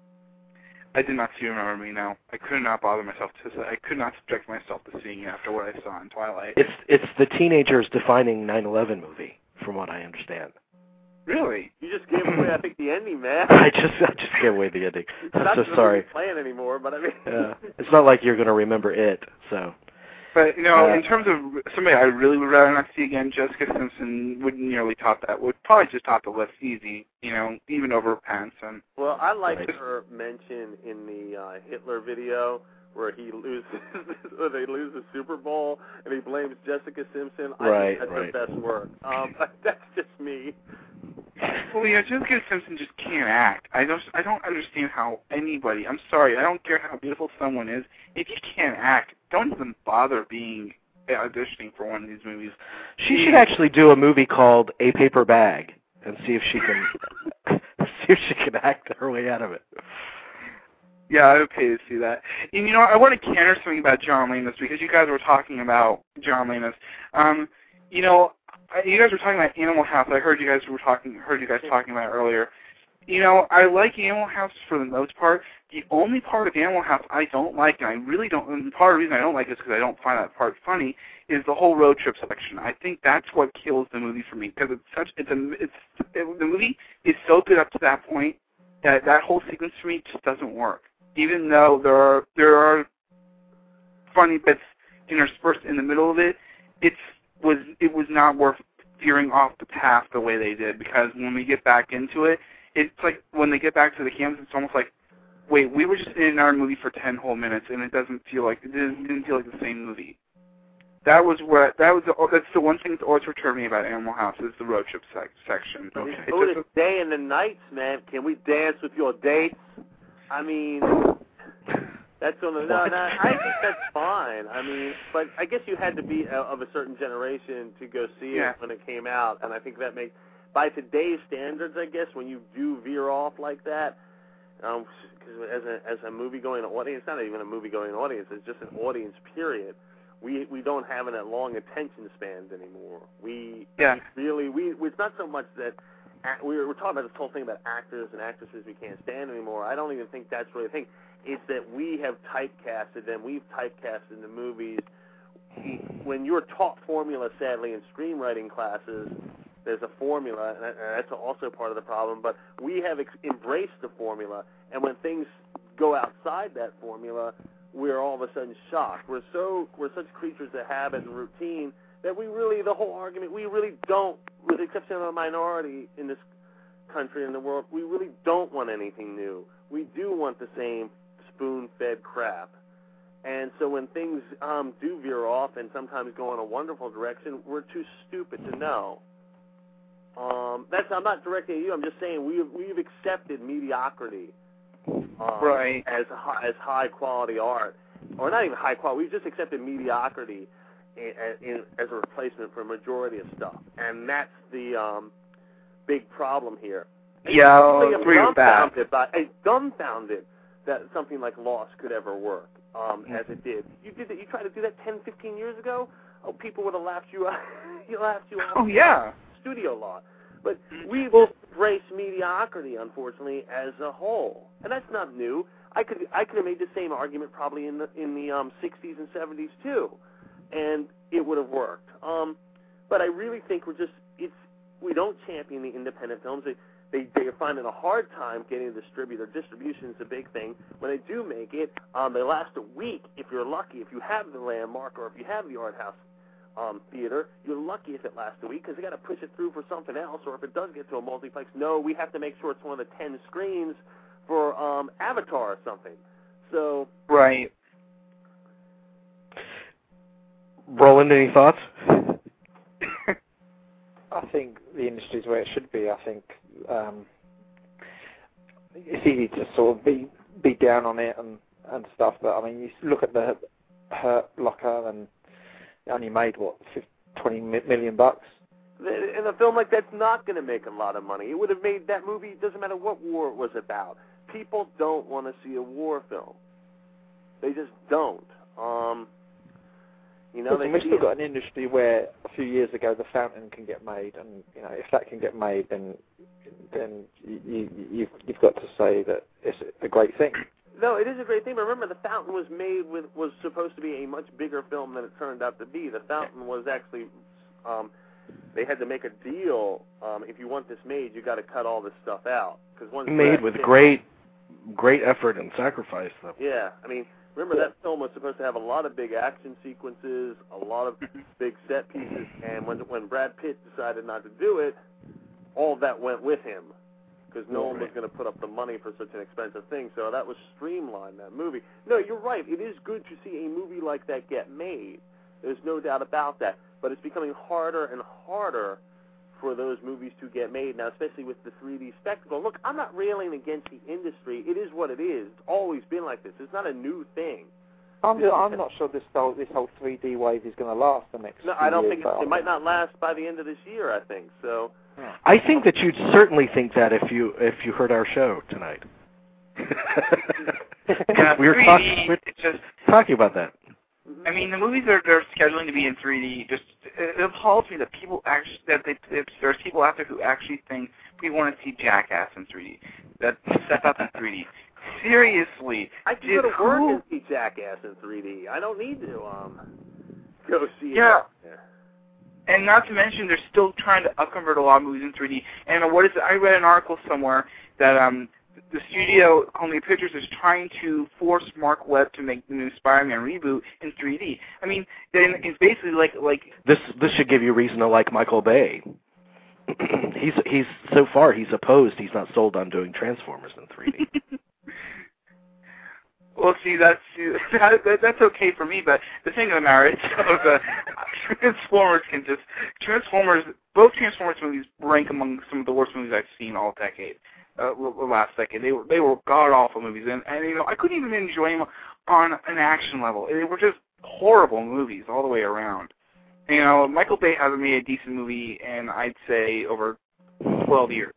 I did not see Remember Me, no. I could not bother myself to I could not subject myself to seeing it after what I saw in Twilight. It's it's the teenagers defining nine eleven movie, from what I understand. Really? you just gave away, I think, the ending, man. I just I just gave away the ending. I'm Not so that sorry. we're playing anymore, but I mean. Yeah, it's not like you're going to remember it. So But, you know, Uh, in terms of somebody I really would rather not see again, Jessica Simpson wouldn't nearly top that. Would probably just top the list easy, you know, even over Pattinson. Well, I like Right. her mention in the uh, Hitler video where he loses, where they lose the Super Bowl and he blames Jessica Simpson. I Right, think that's right. her best work. Um, that's just me. Well, yeah, Jessica Simpson just can't act. I don't, I don't understand how anybody. I'm sorry, I don't care how beautiful someone is. If you can't act, don't even bother being auditioning for one of these movies. she should actually do a movie called A Paper Bag and see if she can see if she can act her way out of it. Yeah, I would pay to see that. And you know, I want to counter something about John Landis because you guys were talking about John Landis. Um, you know, I- you guys were talking about Animal House. I heard you guys were talking, heard you guys talking about it earlier. you know, I like Animal House for the most part. The only part of Animal House I don't like, and I really don't, and part of the reason I don't like it is because I don't find that part funny, is the whole road trip section. I think that's what kills the movie for me, because it's such, it's a, it's, it, the movie is so good up to that point that that whole sequence for me just doesn't work. Even though there are, there are funny bits interspersed in the middle of it, it's, was, it was not worth veering off the path the way they did, because when we get back into it, it's like when they get back to the campus, it's almost like, wait, we were just in our movie for ten whole minutes, and it doesn't feel like it didn't, didn't feel like the same movie. That was what that was. The, that's the one thing that's always perturbed me about Animal House is the road trip sec- section. Okay. It's Oh, just the day and the nights, man. Can we dance with your dates? I mean, that's on the. No, no, I think that's fine. I mean, but I guess you had to be of a certain generation to go see it Yeah. when it came out, and I think that makes, by today's standards, I guess, when you do veer off like that, um, because as a as a movie going audience, not even a movie going audience, it's just an audience period. We we don't have that long attention spans anymore. We yeah. really we it's not so much that we're we're talking about this whole thing about actors and actresses we can't stand anymore. I don't even think that's really the thing. It's that we have typecasted them. We've typecasted the movies. When you're taught formula, sadly, in screenwriting classes, there's a formula, and that's also part of the problem. But we have ex- embraced the formula, and when things go outside that formula, we're all of a sudden shocked. We're so we're such creatures of habit and routine that we really, the whole argument, we really don't, with the exception of a minority in this country and the world, we really don't want anything new. We do want the same spoon-fed crap. And so when things um, do veer off and sometimes go in a wonderful direction, we're too stupid to know. Um, that's I'm not directing at you. I'm just saying we've we've accepted mediocrity. Um, Right. As high, as high quality art, or not even high quality. We've just accepted mediocrity in, in, as a replacement for a majority of stuff, and that's the um, big problem here. Yeah, I'll agree with that. By, it's dumbfounded that something like Lost could ever work um, Mm-hmm. as it did. You did that. You tried to do that ten, fifteen years ago. Oh, people would have laughed you out. you laughed you out. Oh yeah. Studio lot. But we've Well, embraced mediocrity, unfortunately, as a whole, and that's not new. I could I could have made the same argument probably in the in the um, sixties and seventies too, and it would have worked. Um, but I really think we're just it's we don't champion the independent films. They they they are finding a hard time getting a distributor. Distribution is a big thing. When they do make it, um, they last a week if you're lucky. If you have the Landmark or if you have the art house Um, theater, you're lucky if it lasts a week because they got to push it through for something else, or if it does get to a multiplex, no, we have to make sure it's one of the ten screens for um, Avatar or something. So, right. Roland, any thoughts? I think the industry's where it should be. I think um, it's easy to sort of be be down on it and, and stuff, but I mean, you look at the Hurt Locker and it only made, what, twenty million bucks? and a film like that's not going to make a lot of money. It would have made that movie, it doesn't matter what war it was about. People don't want to see a war film. They just don't. Um, you know, Listen, they we've still got an industry where a few years ago The Fountain can get made, and you know, if that can get made, then then you, you, you've, you've got to say that it's a great thing. No, it is a great thing. But remember, The Fountain was made with was supposed to be a much bigger film than it turned out to be. The Fountain was actually, um, they had to make a deal. Um, if you want this made, you got to cut all this stuff out because once made with great, great effort and sacrifice, though. Yeah, I mean, remember that film was supposed to have a lot of big action sequences, a lot of big set pieces, and when when Brad Pitt decided not to do it, all of that went with him. Because no one was going to put up the money for such an expensive thing, so that was streamlined, that movie. No, you're right. It is good to see a movie like that get made. There's no doubt about that. But it's becoming harder and harder for those movies to get made now, especially with the three D spectacle. Look, I'm not railing against the industry. It is what it is. It's always been like this. It's not a new thing. I'm just, I'm not sure this whole this whole three D wave is going to last the next. No, few I don't years, think it, it might not last by the end of this year. I think so. I think that you'd certainly think that if you if you heard our show tonight. Yeah, we were, three D, talk, we were it's just, talking about that. I mean, the movies are they're scheduling to be in three D. Just it appalls me that people actually that they, that there's people out there who actually think we want to see Jackass in three D. That Step Up in three D. Seriously. I can did go to work who... and see Jackass in three D. I don't need to um go see yeah. it. Yeah. And not to mention, they're still trying to upconvert a lot of movies in three D. And uh, what is it? I read an article somewhere that um, the studio, Columbia Pictures, is trying to force Mark Webb to make the new Spider-Man reboot in three D. I mean, then it's basically like like this. This should give you reason to like Michael Bay. he's he's so far he's opposed. He's not sold on doing Transformers in three D. Well, see, that's that, that's okay for me, but the thing of the matter is, uh, Transformers can just Transformers. Both Transformers movies rank among some of the worst movies I've seen all decade, uh, the last decade. They were they were god awful movies, and, and you know I couldn't even enjoy them on an action level. They were just horrible movies all the way around. You know, Michael Bay hasn't made a decent movie in I'd say over twelve years.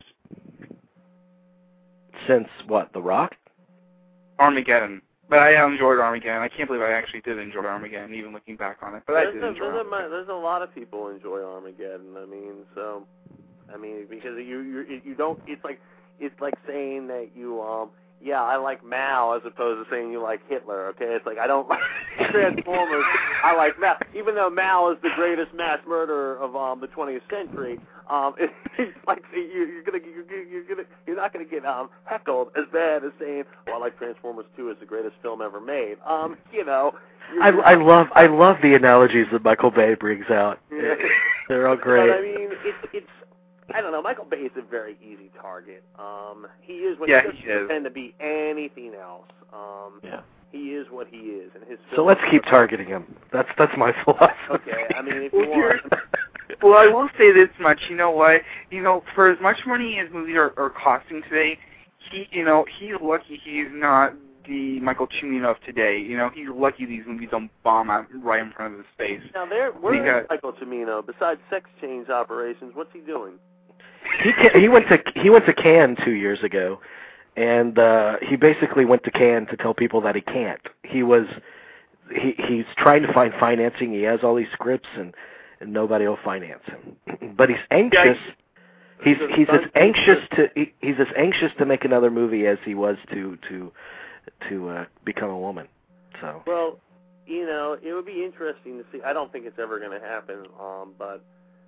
Since what? The Rock? Armageddon. But I enjoyed Armageddon. I can't believe I actually did enjoy Armageddon, even looking back on it. But there's I did a, enjoy there's Armageddon. A, there's a lot of people enjoy Armageddon. I mean, so, I mean, because you you you don't. It's like it's like saying that you um yeah I like Mao as opposed to saying you like Hitler. Okay, it's like I don't like Transformers. I like Mao, even though Mao is the greatest mass murderer of um the twentieth century. Um, it, it's like you, you're gonna you're, you're gonna you're not gonna get um heckled as bad as saying, well, I like Transformers two is the greatest film ever made. Um, you know. I, I love I love the analogies that Michael Bay brings out. Yeah. They're all great. But I mean, it's it's I don't know. Michael Bay is a very easy target. Um, he is when yeah, he doesn't he is. pretend to be anything else. Um, yeah. He is what he is, and his. So let's keep targeting him. That's that's my philosophy. Okay, I mean, if you want. Well, I will say this much. You know what? You know, for as much money as movies are, are costing today, he, you know, he's lucky he's not the Michael Cimino of today. You know, he's lucky these movies don't bomb out right in front of his face. Now, there, where because, is Michael Cimino? Besides sex change operations, what's he doing? He he went to he went to Cannes two years ago, and uh, he basically went to Cannes to tell people that he can't. He was he he's trying to find financing. He has all these scripts and. and nobody will finance him. But he's anxious. He's he's as anxious to he, he's as anxious to make another movie as he was to to to uh, become a woman. So well, you know, it would be interesting to see. I don't think it's ever going to happen. Um, but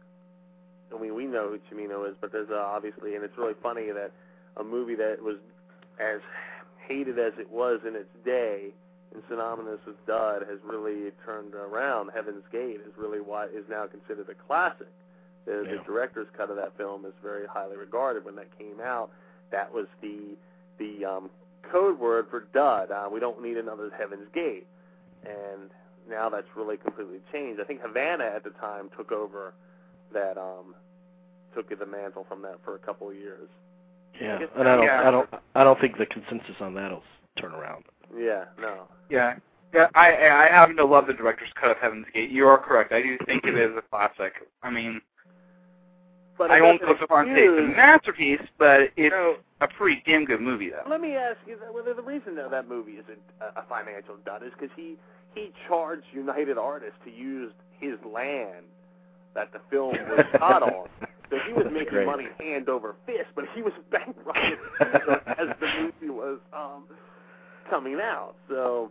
I mean, we know who Cimino is, but there's uh, obviously, and it's really funny that a movie that was as hated as it was in its day. And synonymous with Dud has really turned around. Heaven's Gate is really what is now considered a classic. The, yeah. the director's cut of that film is very highly regarded. When that came out, that was the the um, code word for Dud. Uh, we don't need another Heaven's Gate. And now that's really completely changed. I think Havana at the time took over that, um, took the mantle from that for a couple of years. Yeah, I and I don't, yeah. I don't, I don't think the consensus on that'll turn around. Yeah, no. Yeah, yeah. I I happen to love the director's cut of Heaven's Gate. You are correct. I do think it is a classic. I mean, but I won't go so far and say it's a excuse- masterpiece, but it's No. a pretty damn good movie, though. Let me ask you, whether the reason that that movie isn't a, a financial dud is because he, he charged United Artists to use his land that the film was shot on. So he was That's making great. money hand over fist, but he was bankrupted as the movie was um, coming out. So,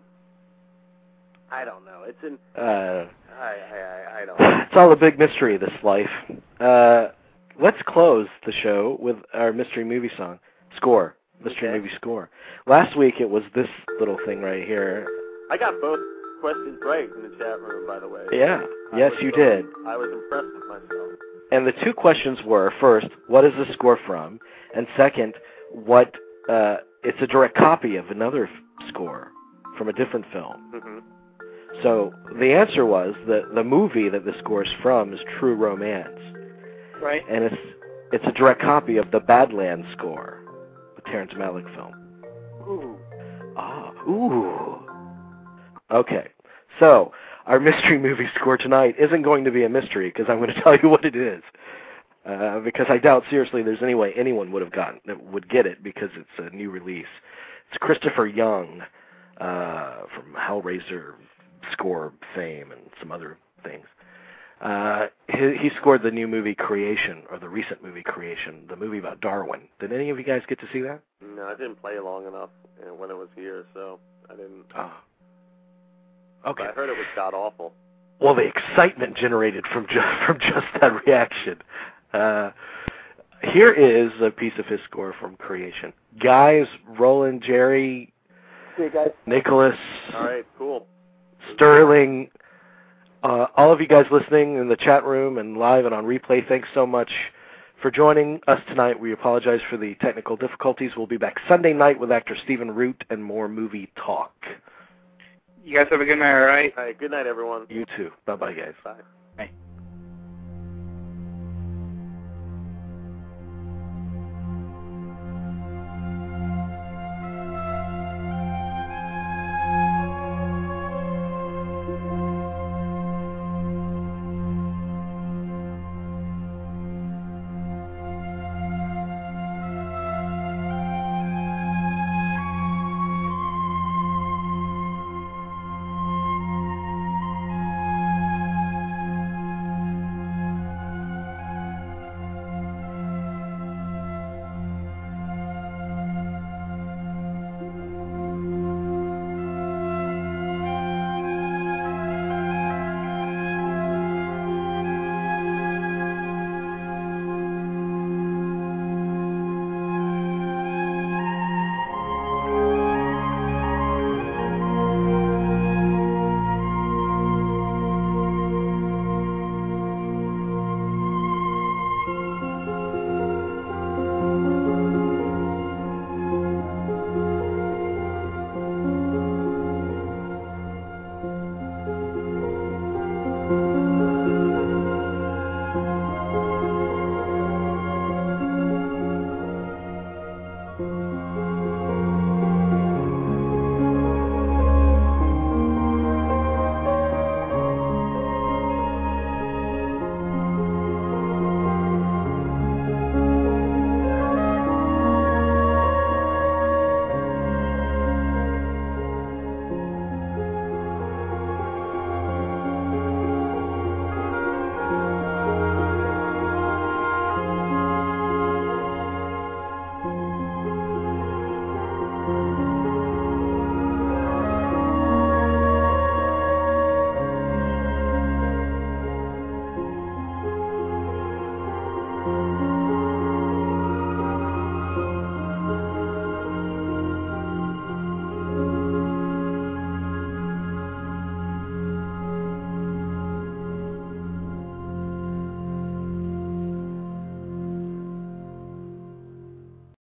I don't know. It's an... Uh, I, I, I don't know. it's all a big mystery, this life. Uh, let's close the show with our mystery movie song. Score. Mystery Okay. movie score. Last week it was this little thing right here. I got both questions right in the chat room, by the way. Yeah. I Yes, was, you uh, did. I was impressed with myself. And the two questions were, first, what is the score from? And second, what uh, it's a direct copy of another f- score from a different film. Mm-hmm. So the answer was that the movie that the score is from is True Romance. Right. And it's it's a direct copy of the Badlands score, the Terrence Malick film. Ooh. Ah, ooh. Okay, so our mystery movie score tonight isn't going to be a mystery because I'm going to tell you what it is. Uh, because I doubt seriously there's any way anyone would have gotten that would get it because it's a new release. It's Christopher Young uh, from Hellraiser score fame and some other things. Uh, he, he scored the new movie Creation, or the recent movie Creation, the movie about Darwin. Did any of you guys get to see that? No, I didn't play long enough uh, when it was here, so I didn't. Oh. Okay. But I heard it was god awful. Well, the excitement generated from just from just that reaction. Uh, here is a piece of his score from Creation. Guys, Roland, Jerry, See you guys. Nicholas, All right, cool. Sterling, uh, all of you guys listening in the chat room and live and on replay, thanks so much for joining us tonight. We apologize for the technical difficulties. We'll be back Sunday night with actor Stephen Root and more movie talk. You guys have a good night, all right? All right, good night, everyone. You too. Bye-bye, guys. Bye.